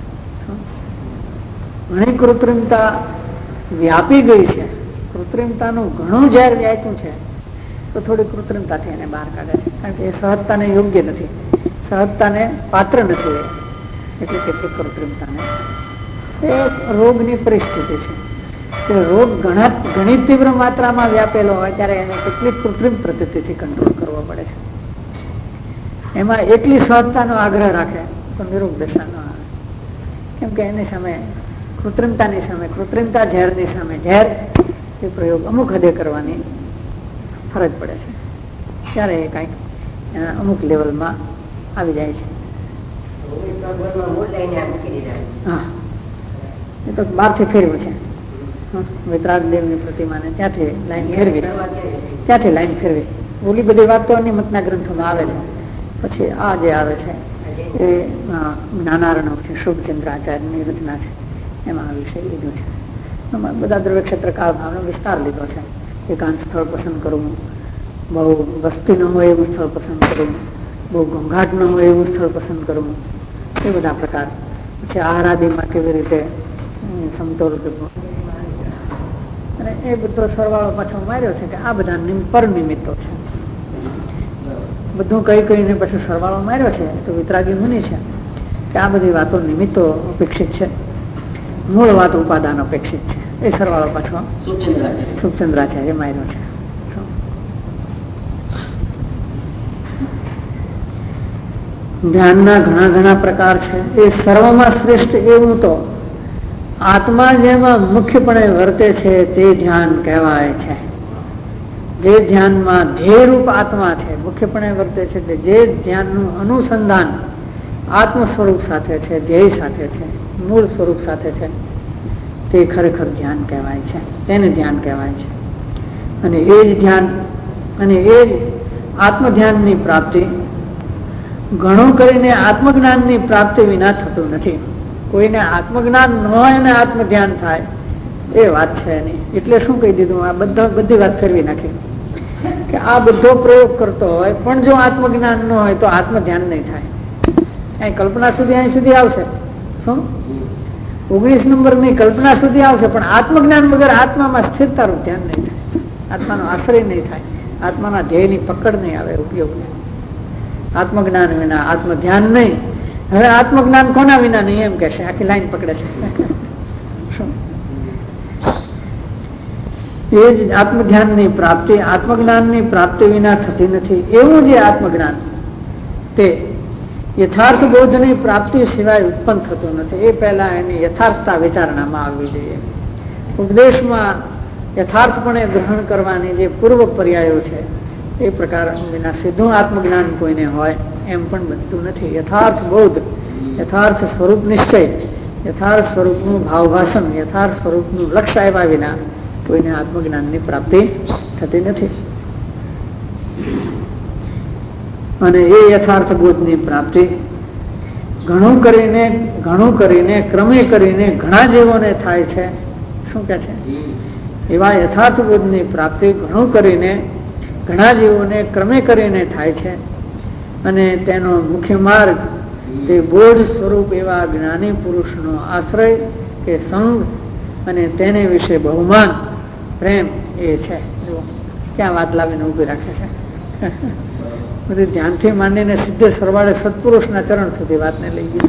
ઘણી કૃત્રિમતા વ્યાપી ગઈ છે, કૃત્રિમતાનું ઘણું ઝેર વ્યાપ્યું છે, તો થોડી કૃત્રિમતાથી એને બહાર કાઢે છે, કારણ કે એ સહજતાને યોગ્ય નથી, સહજતાને પાત્ર નથી, એટલે કેટલીક કૃત્રિમતાને એ રોગની પરિસ્થિતિ છે. કે રોગ ઘણી તીવ્ર માત્રામાં વ્યાપેલો હોય ત્યારે એને કેટલીક કૃત્રિમ પદ્ધતિથી કંટ્રોલ કરવો પડે છે. એમાં એટલી સહજતાનો આગ્રહ રાખે તો નિરોગ દશા ન આવે, કેમ કે એની સામે કૃત્રિમતાની સામે, કૃત્રિમતા ઝેરની સામે ઝેર એ પ્રયોગ અમુક હદે કરવાની ફરજ પડે છે, ત્યારે એ કંઈક અમુક લેવલમાં આવી જાય છે. હા, એ તો બહારથી ફેરવું છે, વિતરાગ દેવની પ્રતિમાને ત્યાંથી લાઈન ફેરવી, ઓલી બધી વાતો નિમતના ગ્રંથોમાં આવે છે. પછી આ જે આવે છે એ જ્ઞાનાર્ણવ છે, શુભચંદ્રાચાર્યની રચના છે, એમાં આ વિષય લીધો છે. એમાં બધા દ્રવ્ય ક્ષેત્ર કાળ ભાવનો વિસ્તાર લીધો છે. એકાંત સ્થળ પસંદ કરવું, બહુ વસ્તી ન હોય એવું સ્થળ પસંદ કરવું, બહુ ઘોંઘાટ ન હોય એવું સ્થળ પસંદ કરવું, એ બધા પ્રકાર. પછી આહારાદિમાં કેવી રીતે સમતોલ કરવો, અને એ બધો સરવાળો પાછો માર્યો છે કે આ બધા પર નિમિત્તો છે. બધું કઈ કઈને પછી સરવાળો માર્યો છે તો વિતરાગી મુનિ છે કે આ બધી વાતો નિમિત્તો અપેક્ષિત છે, મૂળ વાત ઉપાદાન અપેક્ષિત છે. એ સરવાળો પાછો શુભચંદ્રાચાર્ય માર્યો છે. ધ્યાનના ઘણા ઘણા પ્રકાર છે. એ સર્વમાં શ્રેષ્ઠ એવું તો આત્મા જેમાં મુખ્યપણે વર્તે છે તે ધ્યાન કહેવાય છે. જે ધ્યાનમાં ધ્યેયરૂપ આત્મા છે, મુખ્યપણે વર્તે છે, એટલે જે ધ્યાનનું અનુસંધાન આત્મ સ્વરૂપ સાથે છે, ધ્યેય સાથે છે, મૂળ સ્વરૂપ સાથે છે, તે ખરેખર ધ્યાન કહેવાય છે, તેને ધ્યાન કહેવાય છે. અને એ જ ધ્યાન અને એ જ આત્મધ્યાનની પ્રાપ્તિ ઘણું કરીને આત્મજ્ઞાનની પ્રાપ્તિ વિના થતું નથી. કોઈને આત્મજ્ઞાન ન હોય ને આત્મધ્યાન થાય એ વાત છે નહીં. એટલે શું કહી દીધું, આ બધી વાત ફેરવી નાખી કે આ બધો પ્રયોગ કરતો હોય પણ જો આત્મજ્ઞાન ન હોય તો આત્મધ્યાન નહીં થાય. અહીં કલ્પના સુધી અહીં સુધી આવશે, શું 19 નંબરની કલ્પના સુધી આવશે, પણ આત્મજ્ઞાન વગર આત્મામાં સ્થિરતારૂપ ધ્યાન નહીં થાય, આત્માનો આશ્રય નહીં થાય, આત્માના ધ્યેયની પકડ નહીં આવે, ઉપયોગ નહીં. આત્મજ્ઞાન વિના આત્મધ્યાન નહીં, હવે આત્મજ્ઞાન કોના વિના નહીં એમ કહેશે, આખી લાઈન પકડે છે. એ જ આત્મધ્યાનની પ્રાપ્તિ આત્મજ્ઞાનની પ્રાપ્તિ વિના થતી નથી. એવું જે આત્મજ્ઞાન તે યથાર્થ બોધની પ્રાપ્તિ સિવાય ઉત્પન્ન થતું નથી. એ પહેલા એની યથાર્થતા વિચારણામાં આવવી જોઈએ. ઉપદેશમાં યથાર્થપણે ગ્રહણ કરવાની જે પૂર્વ પર્યાયો છે એ પ્રકાર વિના સીધું આત્મજ્ઞાન કોઈને હોય એમ પણ બનતું નથી. યથાર્થ બોધ, યથાર્થ સ્વરૂપ નિશ્ચય, યથાર્થ સ્વરૂપનું ભાવભાષણ, યથાર્થ સ્વરૂપનું લક્ષ્ય આવ્યા વિના કોઈને આત્મજ્ઞાનની પ્રાપ્તિ થતી નથી. અને એ યથાર્થ બોધની પ્રાપ્તિ ઘણું કરીને ક્રમે કરીને ઘણા જીવોને થાય છે. શું કે છે? એવા યથાર્થ બોધની પ્રાપ્તિ ઘણું કરીને ઘણા જીવોને ક્રમે કરીને થાય છે. અને તેનો મુખ્ય માર્ગ તે બોધ સ્વરૂપ એવા જ્ઞાની પુરુષનો આશ્રય કે સંગ અને તેને વિશે બહુમાન પ્રેમ એ છે. ક્યાં વાત લાવીને ઉભી રાખે છે. બધી ધ્યાનથી માંડીને સીધે સરવાળે સત્પુરુષના ચરણ સુધી વાતને લઈ ગઈ.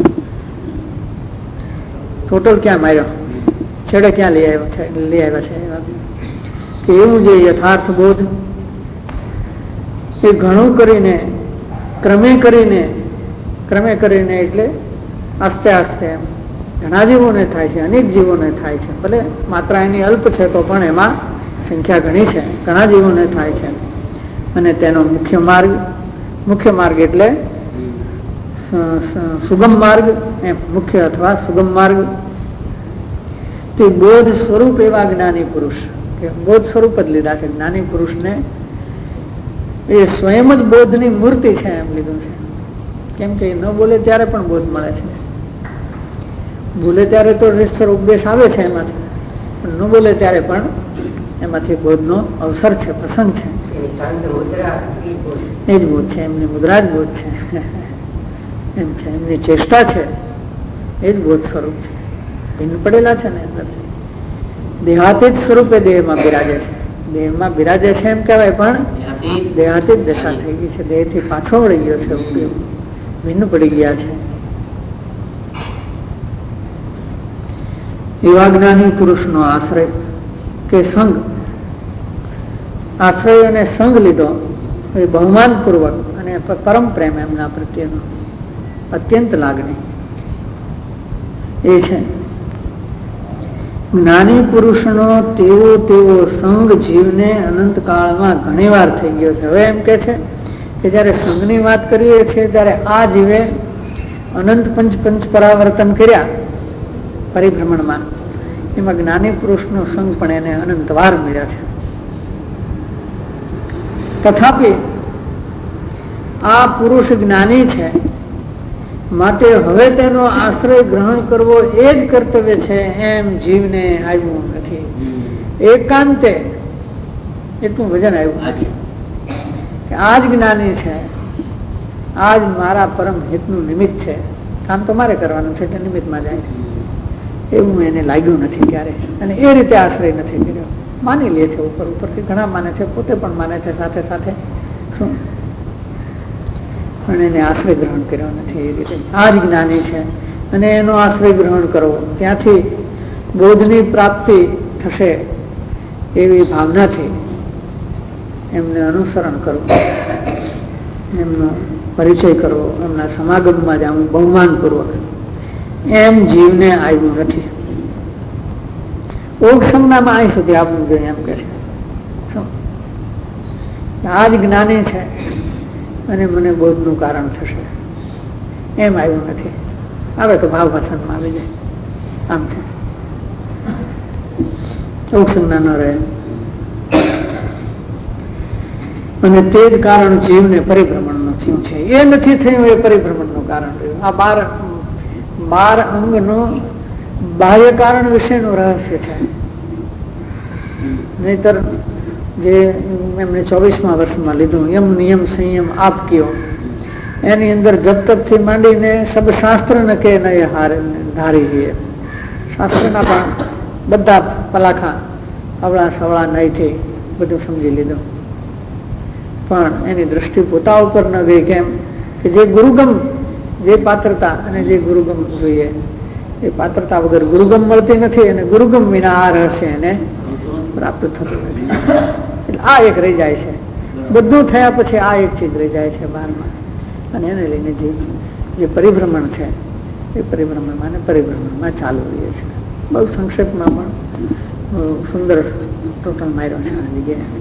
ટોટલ ક્યાં માર્યો, છેડે ક્યાં લઈ આવ્યા છે કે એવું જે યથાર્થ બોધ એ ઘણું કરીને ક્રમે કરીને એટલે આસ્તે આસ્તે એમ ઘણા જીવોને થાય છે, અનેક જીવોને થાય છે. ભલે માત્રા એની અલ્પ છે તો પણ એમાં સંખ્યા ઘણી છે, ઘણા જીવોને થાય છે. અને તેનો મુખ્ય માર્ગ એટલે સુગમ માર્ગ, એમ મુખ્ય અથવા સુગમ માર્ગ તે બોધ સ્વરૂપ એવા જ્ઞાની પુરુષ, કે બોધ સ્વરૂપ જ લીધા છે જ્ઞાની પુરુષને. એ સ્વયં જ બોધની મૂર્તિ છે એમ લીધું છે. કેમ કે ન બોલે ત્યારે પણ બોધ મળે છે. બોલે ત્યારે તો નિશ્ચર ઉપદેશ આવે છે એમાંથી, પણ ન બોલે ત્યારે પણ એમાંથી બોધનો અવસર છે, પ્રસંગ છે. એ જ બોધ છે, એમની મુદ્રા જ બોધ છે એમ છે, એમની ચેષ્ટા છે એ જ બોધ સ્વરૂપ છે. ભિન્ન પડેલા છે ને અંદરથી દેહાતીત સ્વરૂપે દેહમાં બિરાજે છે. દેહમાં બિરાજે છે એમ કહેવાય, પણ દેહાતીત દશા થઈ ગઈ છે. દેહથી પાછો વળી ગયો છે, ભિન્ન પડી ગયા છે. એવા જ્ઞાની પુરુષનો આશ્રય કે સંગ, આશ્રય અને સંગ લીધો એ બહુમાન પૂર્વક અને પરમ પ્રેમ એમના પ્રત્યેનો અત્યંત લાગણી એ છે. જ્ઞાની પુરુષનો તેવો સંગ જીવને અનંત કાળમાં ઘણી વાર થઈ ગયો છે. હવે એમ કે છે કે જયારે સંઘની વાત કરીએ છીએ ત્યારે આ જીવે અનંત પંચ પરાવર્તન કર્યા પરિભ્રમણમાં, એમાં જ્ઞાની પુરુષનો સંગ પણ એને અનંત વાર મળ્યા છે. તથાપિ આ પુરુષ જ્ઞાની છે માટે હવે તેનો આશ્રય ગ્રહણ કરવો એ જ કર્તવ્ય છે એમ જીવને આવ્યું નથી. એકાંતે એટલું વજન આવ્યું કે આ જ જ્ઞાની છે, આ જ મારા પરમ હિતનું નિમિત્ત છે. કામ તો મારે કરવાનું છે એટલે નિમિત્તમાં જાય એવું એને લાગ્યું નથી ક્યારે. અને એ રીતે આશ્રય નથી કર્યો. માની લે છે, ઉપરથી ઘણા માને છે, પોતે પણ માને છે સાથે સાથે, શું પણ એને આશ્રય ગ્રહણ કર્યો નથી. એ રીતે આ જ જ્ઞાની છે અને એનો આશ્રય ગ્રહણ કરવો, ત્યાંથી બોધની પ્રાપ્તિ થશે એવી ભાવનાથી એમને અનુસરણ કરવું, એમનો પરિચય કરવો, એમના સમાગમમાં જવું બહુમાનપૂર્વક એમ જીવને આવ્યું નથી. ઓગ સંજ્ઞામાં અહીં સુધી આવવું જોઈએ એમ કે છે. આ જ જ્ઞાની છે અને મને બોધનું કારણ થશે એમ આવ્યું નથી. આવે તો ભાવ ભાષણમાં આવી જાય આમ છે. ઓગ સંજ્ઞા ન રહે અને તે જ કારણ જીવને પરિભ્રમણનું થયું છે. એ નથી થયું એ પરિભ્રમણનું કારણ રહ્યું. આ 12 અંગનું બાહ્ય કારણ વિશેનું રહસ્ય છે. નહીતર જે એમને 24મા વર્ષમાં લીધું યમ નિયમ સંયમ આપ કયો, એની અંદર જપ તપથી માંડીને સબ શાસ્ત્ર ન કે નય ધારી ગયે, શાસ્ત્રના પણ બધા પલાખા અવળા સવળા નયથી બધું સમજી લીધું. પણ એની દ્રષ્ટિ પોતા ઉપર ન ગઈ. કેમ કે જે ગુરુગમ જે પાત્રતા અને જે ગુરુગમ જોઈએ એ પાત્રતા વગર ગુરુગમ મળતી નથી અને ગુરુગમ વિના આ રહસ્ય એને પ્રાપ્ત થતું નથી. એટલે આ એક રહી જાય છે. બધું થયા પછી આ એક ચીજ રહી જાય છે બહારમાં, અને એને લઈને જે પરિભ્રમણ છે એ પરિભ્રમણમાં ચાલુ રહીએ છે. બહુ સંક્ષેપમાં પણ સુંદર ટોટલ માર્યો છે આ જગ્યાએ.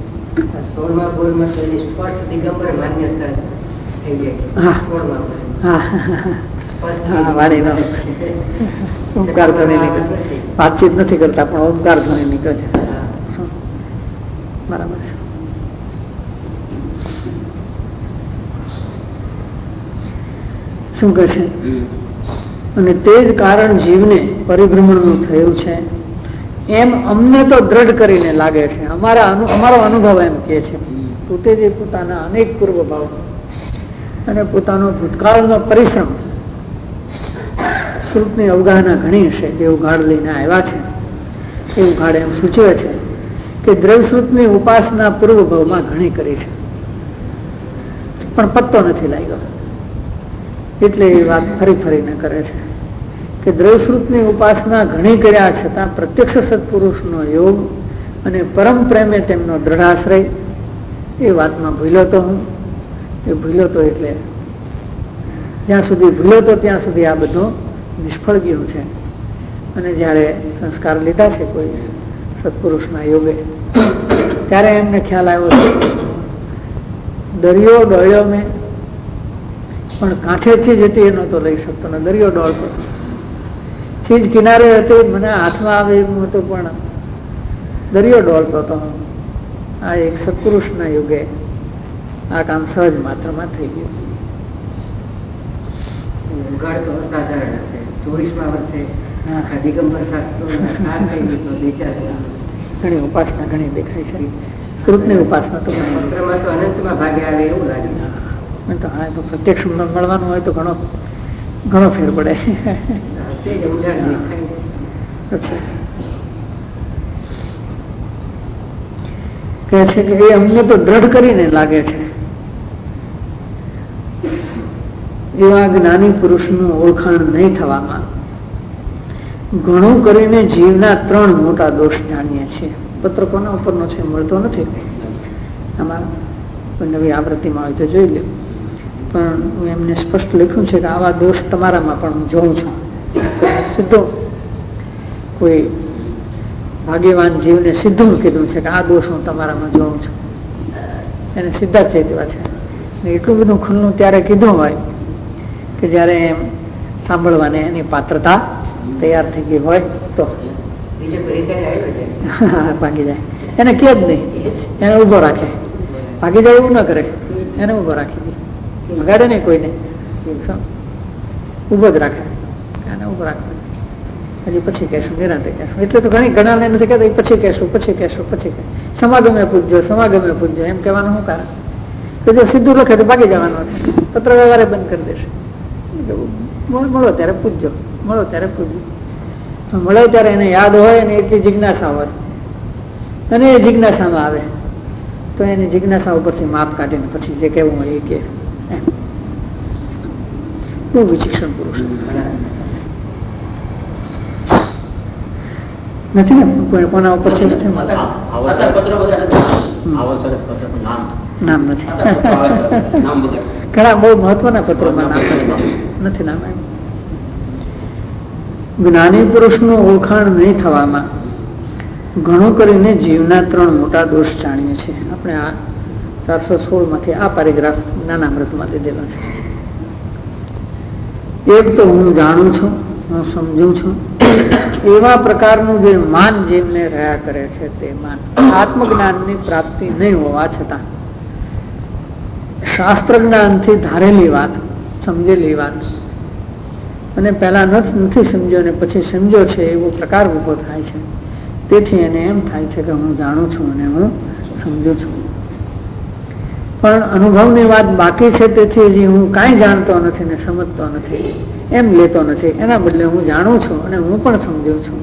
ઓમકાર ધ્વનિ નીકળે, વાતચીત નથી કરતા પણ ઓમકાર ધ્વનિ નીકળે છે. બરાબર છે. શું કહે છે? અને તે જ કારણ જીવને પરિભ્રમણનું થયું છે એમ અમને તો દ્રઢ કરીને લાગે છે. અમારો અનુભવ એમ કે છે. પોતે જે પોતાના અનેક પૂર્વ ભાવ અને પોતાનો ભૂતકાળનો પરિશ્રમ, શ્રુતની અવગાહના ઘણી હશે જે ઉઘાડ લઈને આવ્યા છે, એ ઉઘાડ એમ સૂચવે છે કે દ્રવ્યશ્રુતની ઉપાસના પૂર્વ ભાવમાં ઘણી કરી છે પણ પત્તો નથી લાગ્યો. એટલે એ વાત ફરી ફરીને કરે છે કે દ્રવ્યશ્રુતની ઉપાસના ઘણી કર્યા છતાં પ્રત્યક્ષ સત્પુરુષનો યોગ અને પરમ પ્રેમે તેમનો દ્રઢાશ્રય, એ વાતમાં ભૂલ્યો તો હું. એ ભૂલ્યો તો એટલે જ્યાં સુધી ભૂલ્યો તો ત્યાં સુધી આ બધું નિષ્ફળ ગયું છે. અને જ્યારે સંસ્કાર લીધા છે કોઈ સત્પુરુષના યોગે, ત્યારે એમને ખ્યાલ આવ્યો છે દરિયો ડોળ્યો મેં પણ કાંઠે ચીજ હતી એ નહોતો લઈ શકતો ને દરિયો ડોળતો. ચીજ કિનારે હતી, મને હાથમાં આવે એવું હતું પણ દરિયો ડોળતો હતો. આ એક સત્પુરુષના યુગે આ કામ સહજ માત્રમાં થઈ ગયું. ઉગાડ તો અસાધારણ હશે. 24મા વર્ષે દિગંબર શાસ્ત્રો ઘણી ઉપાસના ઘણી દેખાય છે. શ્રુતની ઉપાસના તો અનંતમાં ભાગે આવે એવું લાગે. તો હા, તો પ્રત્યક્ષ મળવાનું હોય તો ઘણો ફેર પડે. કહે છે કે એ અમને તો દ્રઢ કરીને લાગે છે એવા જ્ઞાની પુરુષનું ઓળખાણ નહીં થવામાં ઘણું કરીને જીવના 3 મોટા દોષ જાણીએ છીએ. પત્ર કોના ઉપરનો છે મળતો નથી, આમાં નવી આવૃત્તિમાં હોય તો જોઈ લે. પણ હું એમને સ્પષ્ટ લખ્યું છે કે આવા દોષ તમારામાં પણ હું જોઉં છું. સીધો કોઈ ભાગ્યવાન જીવને સીધું કીધું છે કે આ દોષ હું તમારામાં જોઉં છું, એને સીધા ચેતવા છે. એટલું બધું ખુલ્લું ત્યારે કીધું હોય કે જયારે એમ સાંભળવાની એની પાત્રતા તૈયાર થઈ ગઈ હોય તો ભાગી જાય. એને કે જ નહીં, એને ઉભો રાખે. ભાગી જાય એવું ના કરે, એને ઉભો રાખી દે. વગાડે નહીં કોઈને, ઉભો જ રાખે, એને ઉભો રાખે. હજી પછી કહેશું, નિરાંતે કહેશું. એટલે તો ઘણા ને નથી કહેતા પછી કહેશું. સમાગમે પૂછજો એમ કહેવાનું શું કારણ કે જો સીધું લખે તો ભાગી જવાનું છે. પત્ર વ્યવહારે બંધ કરી દેશે. મળો ત્યારે પૂછજો, મળો ત્યારે એને યાદ હોય અને એટલી જિજ્ઞાસા હોય અને એ જિજ્ઞાસામાં આવે તો એની જિજ્ઞાસા ઉપરથી માપ કાઢીને પછી જે કહેવું હોય એ કે. બહુ વિચિક્ષણ પુરુષ નથી ને, કોના ઉપર છે નામ નથી. ઘણા બહુ મહત્વના પત્રોમાં નામ નથી નામ. જ્ઞાની પુરુષનું ઓળખાણ નહીં થવામાં ઘણું કરીને જીવના 3 મોટા દોષ જાણીએ છીએ. આપણે આ 416 માંથી આ પેરેગ્રાફ નાના અમૃતમાં લીધેલો છે. એક તો હું જાણું છું, હું સમજું છું એવા પ્રકારનું જે માન જીવને રહ્યા કરે છે તે માન આત્મજ્ઞાનની પ્રાપ્તિ નહીં હોવા છતાં શાસ્ત્ર જ્ઞાનથી ધારેલી વાત, સમજેલી વાત અને પહેલા નથી સમજ્યો અને પછી સમજ્યો છે એવો પ્રકાર ઉભો થાય છે. તેથી એને એમ થાય છે કે હું જાણું છું અને હું સમજુ છું. પણ અનુભવની વાત બાકી છે, તેથી હજી હું કાંઈ જાણતો નથી ને સમજતો નથી એમ લેતો નથી. એના બદલે હું જાણું છું અને હું પણ સમજુ છું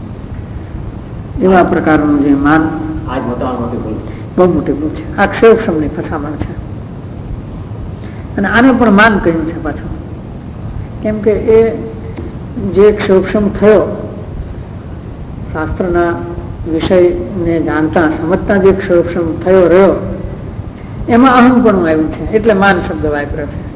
એવા પ્રકારનું જે માન બહુ મોટી ભૂલ છે. આ ક્ષેક્ષમની ફસામણ છે અને આને પણ માન કહ્યું છે પાછું. કેમ કે એ જે ક્ષોક્ષમ થયો, શાસ્ત્રના વિષયને જાણતા સમજતા જે ક્ષોક્ષમ થયો રહ્યો, એમાં અહંપણું આવ્યું છે, એટલે માન શબ્દ વાપર્યો છે.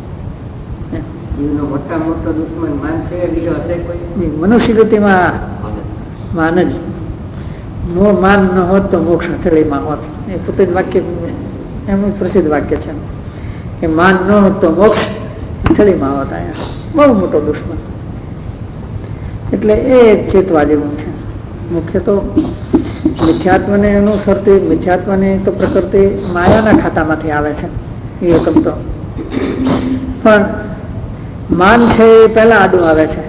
મોટા મોટો દુશ્મન માન છે, બીજો હશે કોઈ? મનુષ્ય ગતિમાં માન જ. માન ન હોત તો મોક્ષ હથેળીમાં હોત. એ પોતે જ વાક્ય, એમનું પ્રસિદ્ધ વાક્ય છે કે માન ન હોત તો મોક્ષ હથેળીમાં હોત. અહીંયા બહુ મોટો દુશ્મન. એટલે એ ચેતવા જેવું છે. મુખ્ય તો મિથ્યાત્વને અનુસરતી, મિથ્યાત્વની તો પ્રકૃતિ માયાના ખાતામાંથી આવે છે એ એકમ તો. પણ માન છે એ પહેલા આડું આવે છે,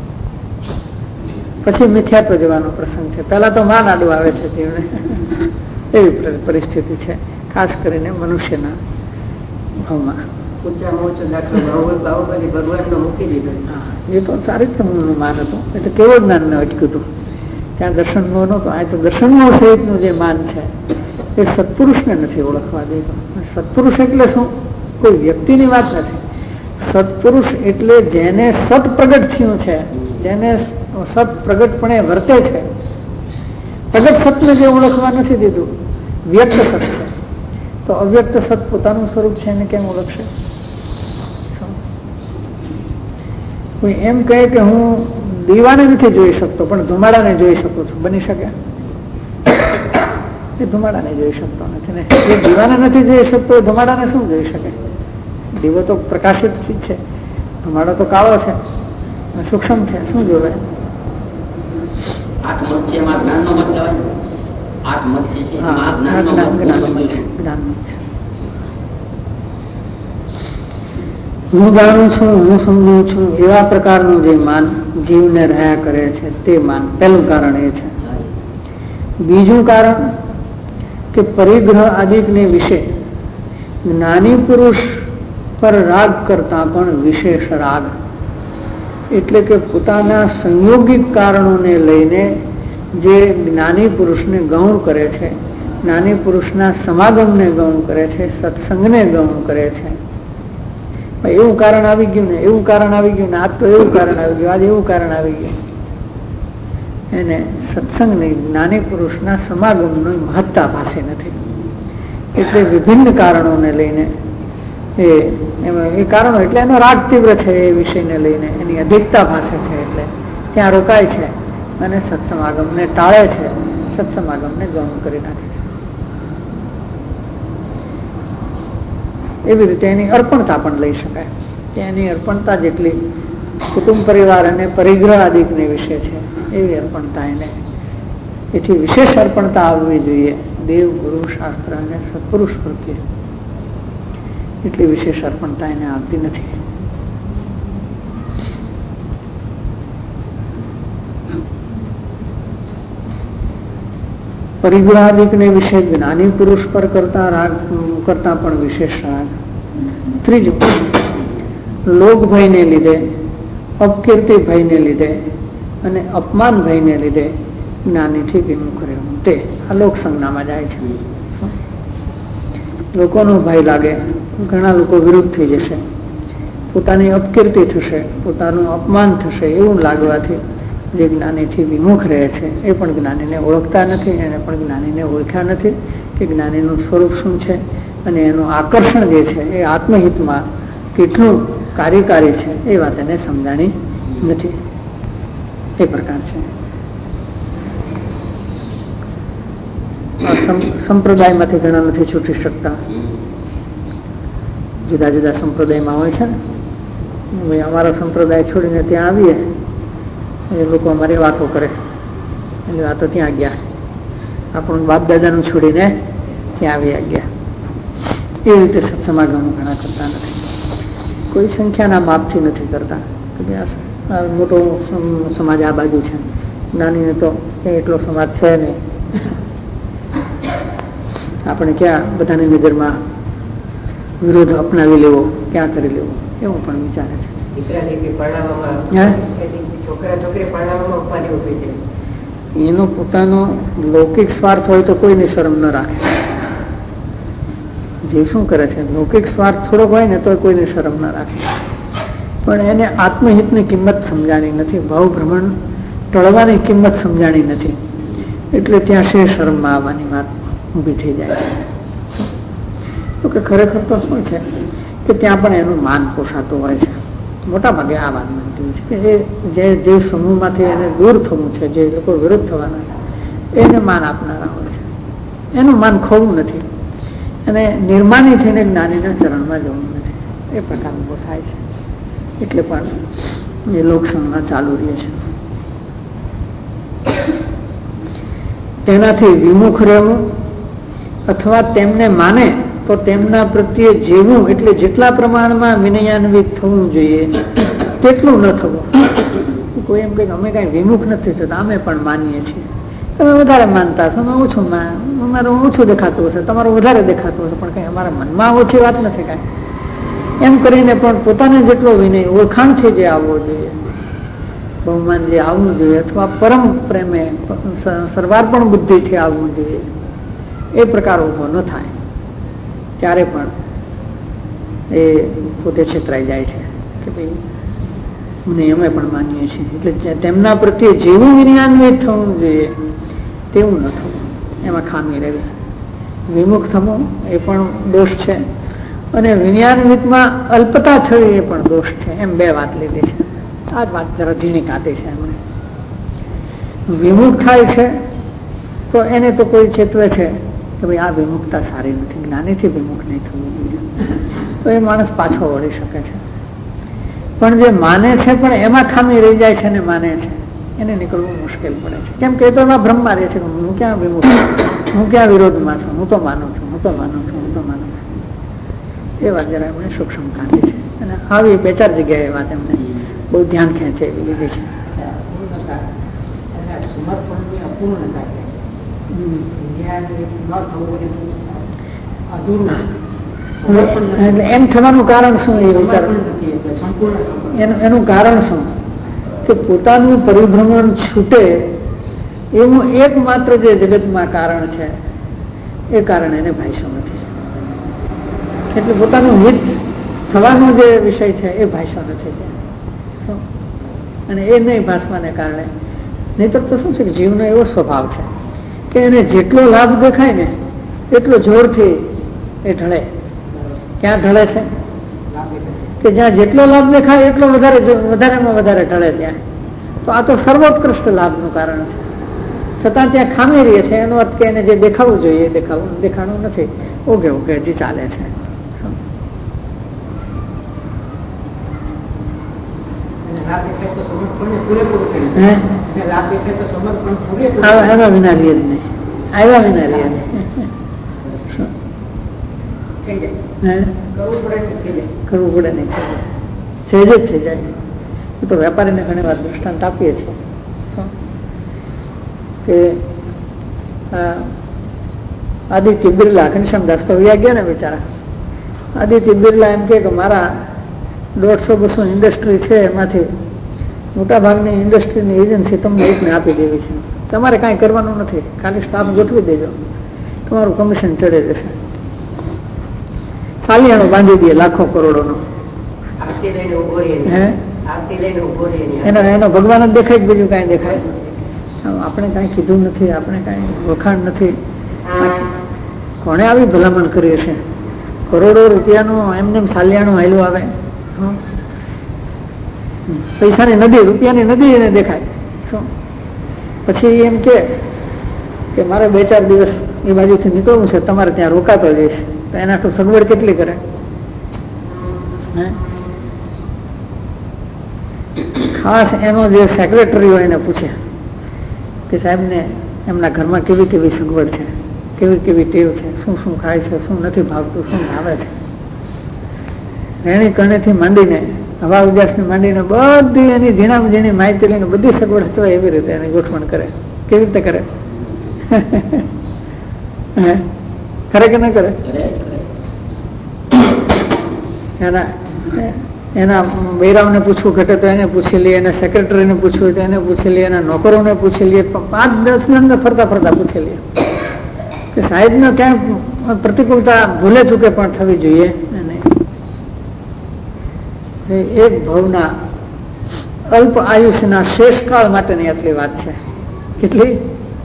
પછી મિથ્યાત્વ જવાનો પ્રસંગ છે. પહેલા તો માન આડું આવે છે જીવને. એવી પરિસ્થિતિ છે, ખાસ કરીને મનુષ્યના ભાવમાં. એ તો ચારિત્ર્યનું માન હતું, એ તો કેવો જ્ઞાન ને અટક્યું હતું. ત્યાં દર્શનનું નહોતું. આ તો દર્શનનો સહિતનું જે માન છે એ સત્પુરુષને નથી ઓળખવા દેતો. સત્પુરુષ એટલે શું? કોઈ વ્યક્તિની વાત નથી. સત્પુરુષ એટલે જેને સત પ્રગટ થયું છે, જેને સત પ્રગટપણે વર્તે છે. પ્રગટ સતને જે ઓળખવા નથી દીધું, વ્યક્ત સત છે. તો અવ્યક્ત સત પોતાનું સ્વરૂપ છે એને કેમ ઓળખશે? કોઈ એમ કહે કે હું દીવાને નથી જોઈ શકતો પણ ધુમાડાને જોઈ શકું છું, બની શકે? એ ધુમાડાને જોઈ શકતો નથી ને. એ દીવાને નથી જોઈ શકતો, એ ધુમાડાને શું જોઈ શકે? દીવો તો પ્રકાશિત છે, ધુમાડો તો કાળો છે, સૂક્ષ્મ છે, શું જોવે? હું જાણું છું, હું સમજું છું, એવા પ્રકારનું જે માન જીવને રહ્યા કરે છે તે માન પહેલું કારણ એ છે. બીજું કારણ કે પરિગ્રહ આદિકને વિશે જ્ઞાની પુરુષ પર રાગ કરતા પણ વિશેષ રાગ, એટલે કે પોતાના સંયોગિક કારણોને લઈને જે જ્ઞાની પુરુષને ગૌણ કરે છે, જ્ઞાની પુરુષના સમાગમને ગૌણ કરે છે, સત્સંગને ગૌણ કરે છે. એવું કારણ આવી ગયું ને, એવું કારણ આવી ગયું ને, આજ તો એવું કારણ આવી ગયું, આજ એવું કારણ આવી ગયું. એને સત્સંગની જ્ઞાની પુરુષના સમાગમની મહત્તા પાસે નથી. એટલે વિભિન્ન કારણોને લઈને એ કારણો એટલે એનો રાગ તીવ્ર છે, એ વિષયને લઈને એની અધિકતા પાસે છે, એટલે ત્યાં રોકાય છે અને સત્સમાગમને ટાળે છે, સત્સમાગમને ગૌણ કરી નાખે છે. એવી રીતે એની અર્પણતા પણ લઈ શકાય કે એની અર્પણતા જેટલી કુટુંબ પરિવાર અને પરિગ્રહ આદિકને વિશે છે એવી અર્પણતા એને, એથી વિશેષ અર્પણતા આવવી જોઈએ દેવ, ગુરુ, શાસ્ત્ર અને સત્પુરુષ પ્રત્યે. એટલી વિશેષ અર્પણતા એને આવતી નથી. પરિગ્રહાદિકને વિશે જ્ઞાની પુરુષ પર કરતા રાગ કરતા પણ વિશેષ રાગ. ત્રીજું, લોક ભયને લીધે, અપકીર્તિ ભયને લીધે અને અપમાન ભયને લીધે જ્ઞાનીથી વિમુખ રહેવું, તે આ લોક સંજ્ઞામાં જાય છે. લોકોનો ભય લાગે, ઘણા લોકો વિરુદ્ધ થઈ જશે, પોતાની અપકીર્તિ થશે, પોતાનું અપમાન થશે, એવું લાગવાથી જે જ્ઞાનીથી વિમુખ રહે છે એ પણ જ્ઞાનીને ઓળખતા નથી, એને પણ જ્ઞાનીને ઓળખ્યા નથી કે જ્ઞાનીનું સ્વરૂપ શું છે અને એનું આકર્ષણ જે છે એ આત્મહિતમાં કેટલું કાર્યકારી છે એ વાત એને સમજાણી નથી. એ પ્રકાર છે. સંપ્રદાયમાંથી ઘણા નથી છૂટી શકતા, જુદા જુદા સંપ્રદાયમાં હોય છે ને. અમારો સંપ્રદાય છોડીને ત્યાં આવીએ એ લોકો અમારી વાતો કરે, એટલે વાતો ત્યાં ગયા, આપણું બાપ દાદાનું છોડીને ત્યાં આવી ગયા. એ રીતે સત્સમાગમો ઘણા કરતા નથી, કોઈ સંખ્યાના માપથી નથી કરતા. મોટો સમાજ આ બાજુ છે, નાનીને તો એટલો સમાજ છે નહીં, આપણે ક્યાં બધાની નજરમાં વિરોધ અપનાવી લેવો, ક્યાં કરી લેવો, એવું પણ વિચારે છે. એનો પોતાનો લૌકિક સ્વાર્થ હોય તો કોઈની શરમ ન રાખે. જે શું કરે છે લૌકિક સ્વાર્થ થોડોક હોય ને તો કોઈની શરમ ન રાખે. પણ એને આત્મહિતની કિંમત સમજાણી નથી, ભાવ ભ્રમણ ટળવાની કિંમત સમજાણી નથી. એટલે ત્યાં છે શરમમાં આવવાની વાત ઊભી થઈ જાય છે. તો કે ખરેખર તો શું છે કે ત્યાં પણ એનું માન પોષાતું હોય છે. મોટા ભાગે આ વાત બનતી છે કે જે સમૂહમાંથી એને દૂર થવું છે, જે લોકો વિરોધ થવાના એને માન આપનારા હોય છે. એનું માન ખોવું નથી અને નિર્માની થઈને જ્ઞાનીના ચરણમાં જવું નથી. એ પ્રકાર ઉભો થાય છે. એટલે પણ એ લોકસંગમાં ચાલુ રહે છે. તેનાથી વિમુખ રહેવું અથવા તેમને માને તો તેમના પ્રત્યે જેવું એટલે જેટલા પ્રમાણમાં વિનયાન્વિત થવું જોઈએ તેટલું ન થવું. કોઈ એમ કે અમે કઈ વિમુખ નથી થતા, અમે પણ માનીએ છીએ. તમે વધારે માનતા છો, અમે ઓછું અમારું ઓછું દેખાતું હશે, તમારું વધારે દેખાતું હશે, પણ કઈ અમારા મનમાં ઓછી વાત નથી કઈ. એમ કરીને પણ પોતાને જેટલો વિનય ઓળખાણથી જે આવવો જોઈએ, બહુમાન જે આવવું જોઈએ, અથવા પરમ પ્રેમે સર્વાર્પણ બુદ્ધિથી આવવું જોઈએ, એ પ્રકાર ઉભો ન થાય ત્યારે પણ એ પોતે છેતરાઈ જાય છે કે ભાઈ અમે પણ માનીએ છીએ. એટલે તેમના પ્રત્યે જેવું વિનયાન્વિત થવું જોઈએ તેવું ન થવું, એમાં ખામી રહેવી. વિમુખ થવું એ પણ દોષ છે અને વિનયાન્વિતમાં અલ્પતા થવી એ પણ દોષ છે. એમ બે વાત લીધી છે. આ જ વાત જરા ઝીણી કાઢી છે એમણે. વિમુખ થાય છે તો એને તો કોઈ ચેતવે છે કે ભાઈ આ વિમુખતા સારી નથી, જ્ઞાનીથી વિમુખ નહીં થવું જોઈએ, તો એ માણસ પાછો વળી શકે છે. પણ જે માને છે પણ એમાં ખામી રહી જાય છે ને માને છે, એને નીકળવું મુશ્કેલ પડે છે. કેમ કે એ તો એમાં ભ્રમમાં રહે છે કે હું ક્યાં વિમુખ છું, હું ક્યાં વિરોધમાં છું, હું તો માનું છું, હું તો માનું છું, હું તો માનું છું. એ વાત જરા એમણે સૂક્ષ્મ કાઢી છે અને આવી બે ચાર જગ્યાએ વાત એમને બહુ ધ્યાન ખેંચે એવી લીધી છે. એટલે એમ થવાનું કારણ શું? એ વિચાર એનું કારણ શું કે પોતાનું પરિભ્રમણ છૂટે એવું એકમાત્ર જે જગતમાં કારણ છે એ કારણ એને ભાષો નથી. એટલે પોતાનું હિત થવાનો જે વિષય છે એ ભાષો નથી અને એ નહીં ભાષવાને કારણે. નહીતર તો શું છે કે જીવનો એવો સ્વભાવ છે કે એને જેટલો લાભ દેખાય ને એટલો જોરથી એ ઢળે. ક્યાં ઢળે છે કે જ્યાં જેટલો લાભ દેખાય એટલો વધારેમાં વધારે ઢળે ત્યાં. તો આ તો સર્વોત્કૃષ્ટ લાભનું કારણ છે, છતાં ત્યાં ખામી રહે છે. એનો અર્થ કે એને જે દેખાવું જોઈએ દેખાણું નથી. ઓકે ઓકે હજી ચાલે છે. આવ્યા વિના રીએ જ નહીં, આવ્યા વિના રીએ નહીં. કરવું પડે નહીં, સહેજ જ થઈ જાય. એ તો વેપારીને ઘણી વાર દૃષ્ટાંત આપીએ છીએ કે આદિત્ય બિરલા, ઘનશ્યામદાસ તો વ્યા ગયા ને બિચારા. આદિત્ય બિરલા એમ કે મારા 150-200 ઇન્ડસ્ટ્રી છે, એમાંથી મોટા ભાગની ઇન્ડસ્ટ્રીની એજન્સી તમને એકને આપી દેવી છે. તમારે કાંઈ કરવાનું નથી, ખાલી સ્ટાફ ગોઠવી દેજો, તમારું કમિશન ચડે જશે. સાલિયાણો બાંધી દે લાખો કરોડોનો. એનો ભગવાન જ દેખાય, બીજું કાંઈ દેખાય. આપણે કાંઈ કીધું નથી, આપણે કાંઈ વખાણ નથી. કોણે આવી ભલામણ કરી હશે? કરોડો રૂપિયાનો એમને સાલિયાણું હાલ્યું આવે. પૈસાની નદી, રૂપિયાની નદી એને દેખાય. શું પછી એમ કે મારે 2-4 દિવસ એ બાજુથી નીકળવું છે, તમારે ત્યાં રોકાતો જઈશ. તો એના તો સગવડ કેટલી કરે. ખાસ એનો જે સેક્રેટરી હોય એને પૂછે કે સાહેબને એમના ઘરમાં કેવી કેવી સગવડ છે, કેવી કેવી ટેવ છે, શું શું ખાય છે, શું નથી ભાવતું, શું ભાવે છે. રહેણી કરણીથી માંડીને હવા ઉજાસથી માંડીને બધી એની ઝીણામાં ઝીણી માહિતી લઈને બધી સગવડ હચવાય એવી રીતે એની ગોઠવણ કરે. કેવી રીતે કરે? ખરે કે ના કરે? એના બૈરાવને પૂછવું ઘટે તો એને પૂછી લઈએ, એના સેક્રેટરીને પૂછવું હોય તો એને પૂછી લઈએ, એના નોકરોને પૂછી લઈએ, 5-10 ને ફરતા ફરતા પૂછી લઈએ કે સાહેબને ક્યાંય પ્રતિકૂળતા ભૂલે ચૂકે પણ થવી જોઈએ નહીં. એક ભવના અલ્પ આયુષ્યના શેષકાળ માટેની આટલી વાત છે. કેટલી?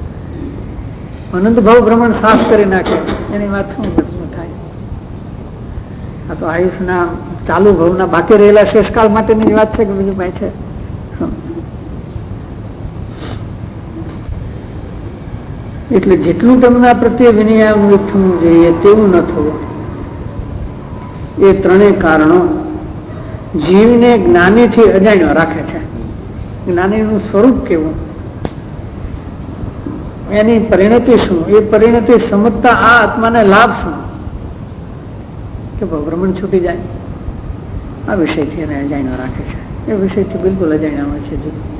અનંત ભાવ ભ્રમણ સાફ કરી નાખે એની વાત શું થાય? આ તો આયુષ્યના ચાલુ ભવના બાકી રહેલા શેષકાળ માટેની વાત છે કે બીજું કઈ છે? એટલે જેટલું તેમના પ્રત્યે વિનયાન્વિત થવું જોઈએ તેવું ન થવું. એ ત્રણેય કારણો જીવને જ્ઞાનીથી અજાણ્યો રાખે છે. જ્ઞાનીનું સ્વરૂપ કેવું, એની પરિણતિ શું, એ પરિણતિ સમજતા આ આત્માને લાભ શું કે ભ્રમણ છૂટી જાય. આ વિષયથી એને અજાણ્યો રાખે છે. એ વિષયથી બિલકુલ અજાણ્યા હોય છે.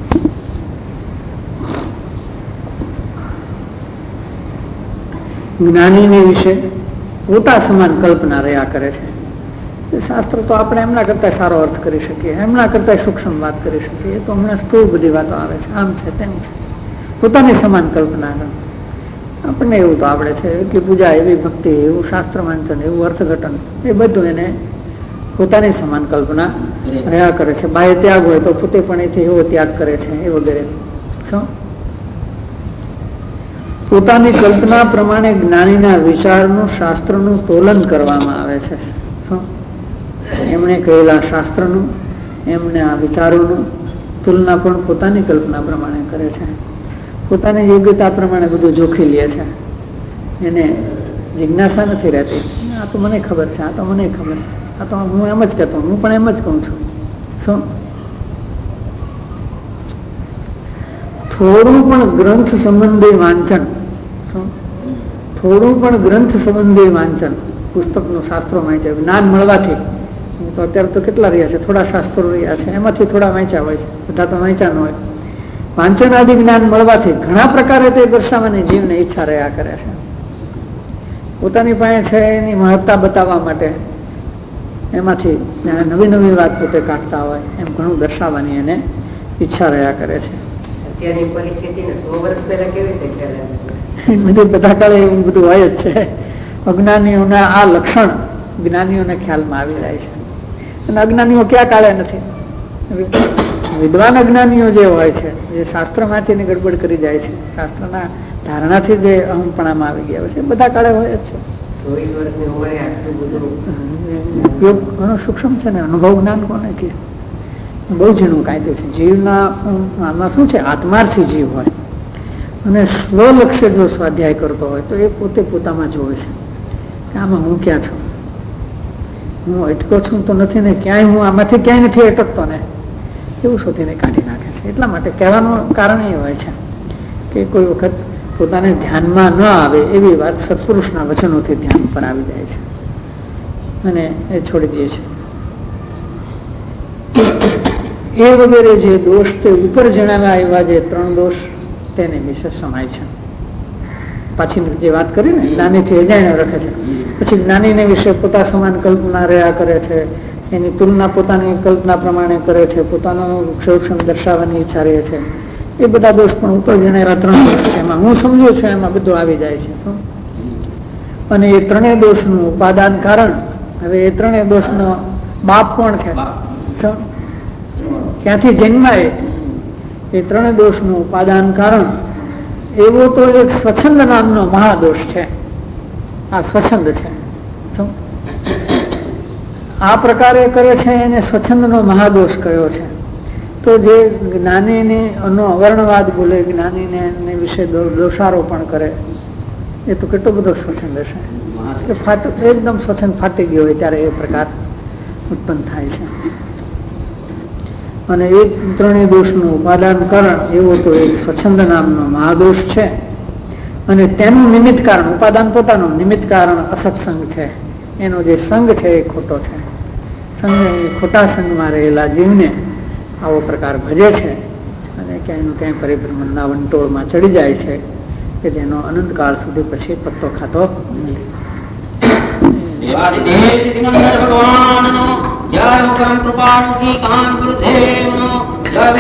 જ્ઞાનીને વિશે પોતા સમાન કલ્પના રહ્યા કરે છે. શાસ્ત્ર તો આપણે એમના કરતા સારો અર્થ કરી શકીએ, એમના કરતા સૂક્ષ્મ વાત કરી શકીએ. એ તો હમણાં સ્થૂળ બધી વાતો આવે છે, આમ છે તેમ છે. પોતાની સમાન કલ્પના આપણને એવું તો આવડે છે. એટલી પૂજા, એવી ભક્તિ, એવું શાસ્ત્ર વાંચન, એવું અર્થઘટન, એ બધું એને પોતાની સમાન કલ્પના રહ્યા કરે છે. બાહ્ય ત્યાગ હોય તો પોતે પણ એથી એવો ત્યાગ કરે છે, એ વગેરે. શું પોતાની કલ્પના પ્રમાણે જ્ઞાનીના વિચારનું શાસ્ત્રનું તોલન કરવામાં આવે છે. શું એમણે કહેલા શાસ્ત્રનું, એમને આ વિચારોનું તુલના પણ પોતાની કલ્પના પ્રમાણે કરે છે. પોતાની યોગ્યતા પ્રમાણે બધું જોખી લે છે. એને જિજ્ઞાસા નથી રહેતી. આ તો મને ખબર છે, આ તો મને ખબર છે, આ તો હું એમ જ કહેતો, હું પણ એમ જ કહું છું. શું થોડું પણ ગ્રંથ સંબંધી વાંચન, થોડું પણ ગ્રંથ સંબંધી વાંચન, પુસ્તકનું શાસ્ત્રો વાંચ્યા, જ્ઞાન મળવાથી તો અત્યારે તો કેટલા રહ્યા છે, થોડા શાસ્ત્રો રહ્યા છે, એમાંથી થોડા વાંચ્યા હોય છે, બધા તો વાંચ્યા ન હોય. વાંચન આદિ જ્ઞાન મળવાથી ઘણા પ્રકારે તે દર્શાવવાની જીવને ઈચ્છા રહ્યા કરે છે. પોતાની પાસે છે એની મહત્તા બતાવવા માટે એમાંથી નવી નવી વાત પોતે કાઢતા હોય એમ ઘણું દર્શાવવાની એને ઈચ્છા રહ્યા કરે છે. અત્યારની પરિસ્થિતિને 100 વર્ષ પહેલા કેવી રીતે ખ્યાલ આવે? બધું બધા કાળે એવું બધું હોય જ છે. અજ્ઞાનીઓના આ લક્ષણ જ્ઞાનીઓને ખ્યાલમાં આવી જાય છે. અને અજ્ઞાનીઓ ક્યાં કાળે નથી. વિદ્વાન અજ્ઞાનીઓ જે હોય છે, જે શાસ્ત્ર વાંચીને ગડબડ કરી જાય છે, શાસ્ત્રના ધારણાથી જે અહંપણામાં આવી ગયા હોય છે, બધા કાળે હોય જ છે. 24 વર્ષની ઉંમરે આટલું બધું ઉપયોગ ઘણો સૂક્ષ્મ છે ને. અનુભવ જ્ઞાન કોને કે બહુ ઝીણું કાયદો છે. જીવના આમાં શું છે, આત્માર્થી જીવ હોય અને સ્વલક્ષ્ય જો સ્વાધ્યાય કરતો હોય તો એ પોતે પોતામાં જોવે છે કે આમાં હું ક્યાં છું, હું અટકો છું તો નથી ને, ક્યાંય હું આમાંથી ક્યાંય નથી અટકતો ને, એવું શોધીને કાઢી નાખે છે. એટલા માટે કહેવાનું કારણ એ હોય છે કે કોઈ વખત પોતાને ધ્યાનમાં ન આવે એવી વાત સત્પુરુષના વચનોથી ધ્યાન પર આવી જાય છે અને એ છોડી દે છે. એ વગેરે જે દોષ તે ઉપર જણાવ્યા એવા જે 3 દોષ તેને વિશે સમાય છે. પાછી જે વાત કરી ને જ્ઞાનીથી અજાણ્યો રાખે છે, પછી જ્ઞાનીને વિશે પોતા સમાન કલ્પના રહ્યા કરે છે, એની તુલના પોતાની કલ્પના પ્રમાણે કરે છે, પોતાનો ક્ષોક્ષમ દર્શાવવાની ઈચ્છા રહે છે. એ બધા દોષ પણ ઉપર જણાવ્યા 3 દોષ છે, એમાં હું સમજુ છું એમાં બધું આવી જાય છે. અને એ 3 દોષનું ઉપાદાન કારણ, હવે એ 3 દોષનો બાપ કોણ છે, ક્યાંથી જન્માય, એ 3 દોષનું ઉપાદાન કારણ એવો તો એક સ્વચ્છંદ નામનો મહાદોષ છે. આ સ્વચ્છંદ છે. આ પ્રકારે કરે છે એને સ્વચ્છંદનો મહાદોષ કયો છે. તો જે જ્ઞાનીને અવર્ણવાદ બોલે, જ્ઞાનીને વિશે દોષારોપણ કરે, એ તો કેટલો બધો સ્વચ્છંદ છે. એકદમ સ્વચ્છંદ ફાટી ગયો હોય ત્યારે એ પ્રકાર ઉત્પન્ન થાય છે. અને એ 3 દોષનું ઉપાદાન કારણ એવો તો એક સ્વચ્છંદ નામનો મહાદોષ છે. અને તેનું નિમિત્ત કારણ, ઉપાદાન પોતાનું, નિમિત્ત કારણ અસત્સંગ છે. એનો જે સંગ છે એ ખોટો છે. ખોટા સંગમાં રહેલા જીવને આવો પ્રકાર ભજે છે અને ક્યાંયનું ક્યાંય પરિભ્રમણના વંટોળમાં ચડી જાય છે કે જેનો અનંતકાળ સુધી પછી પત્તો ખાતો નથી.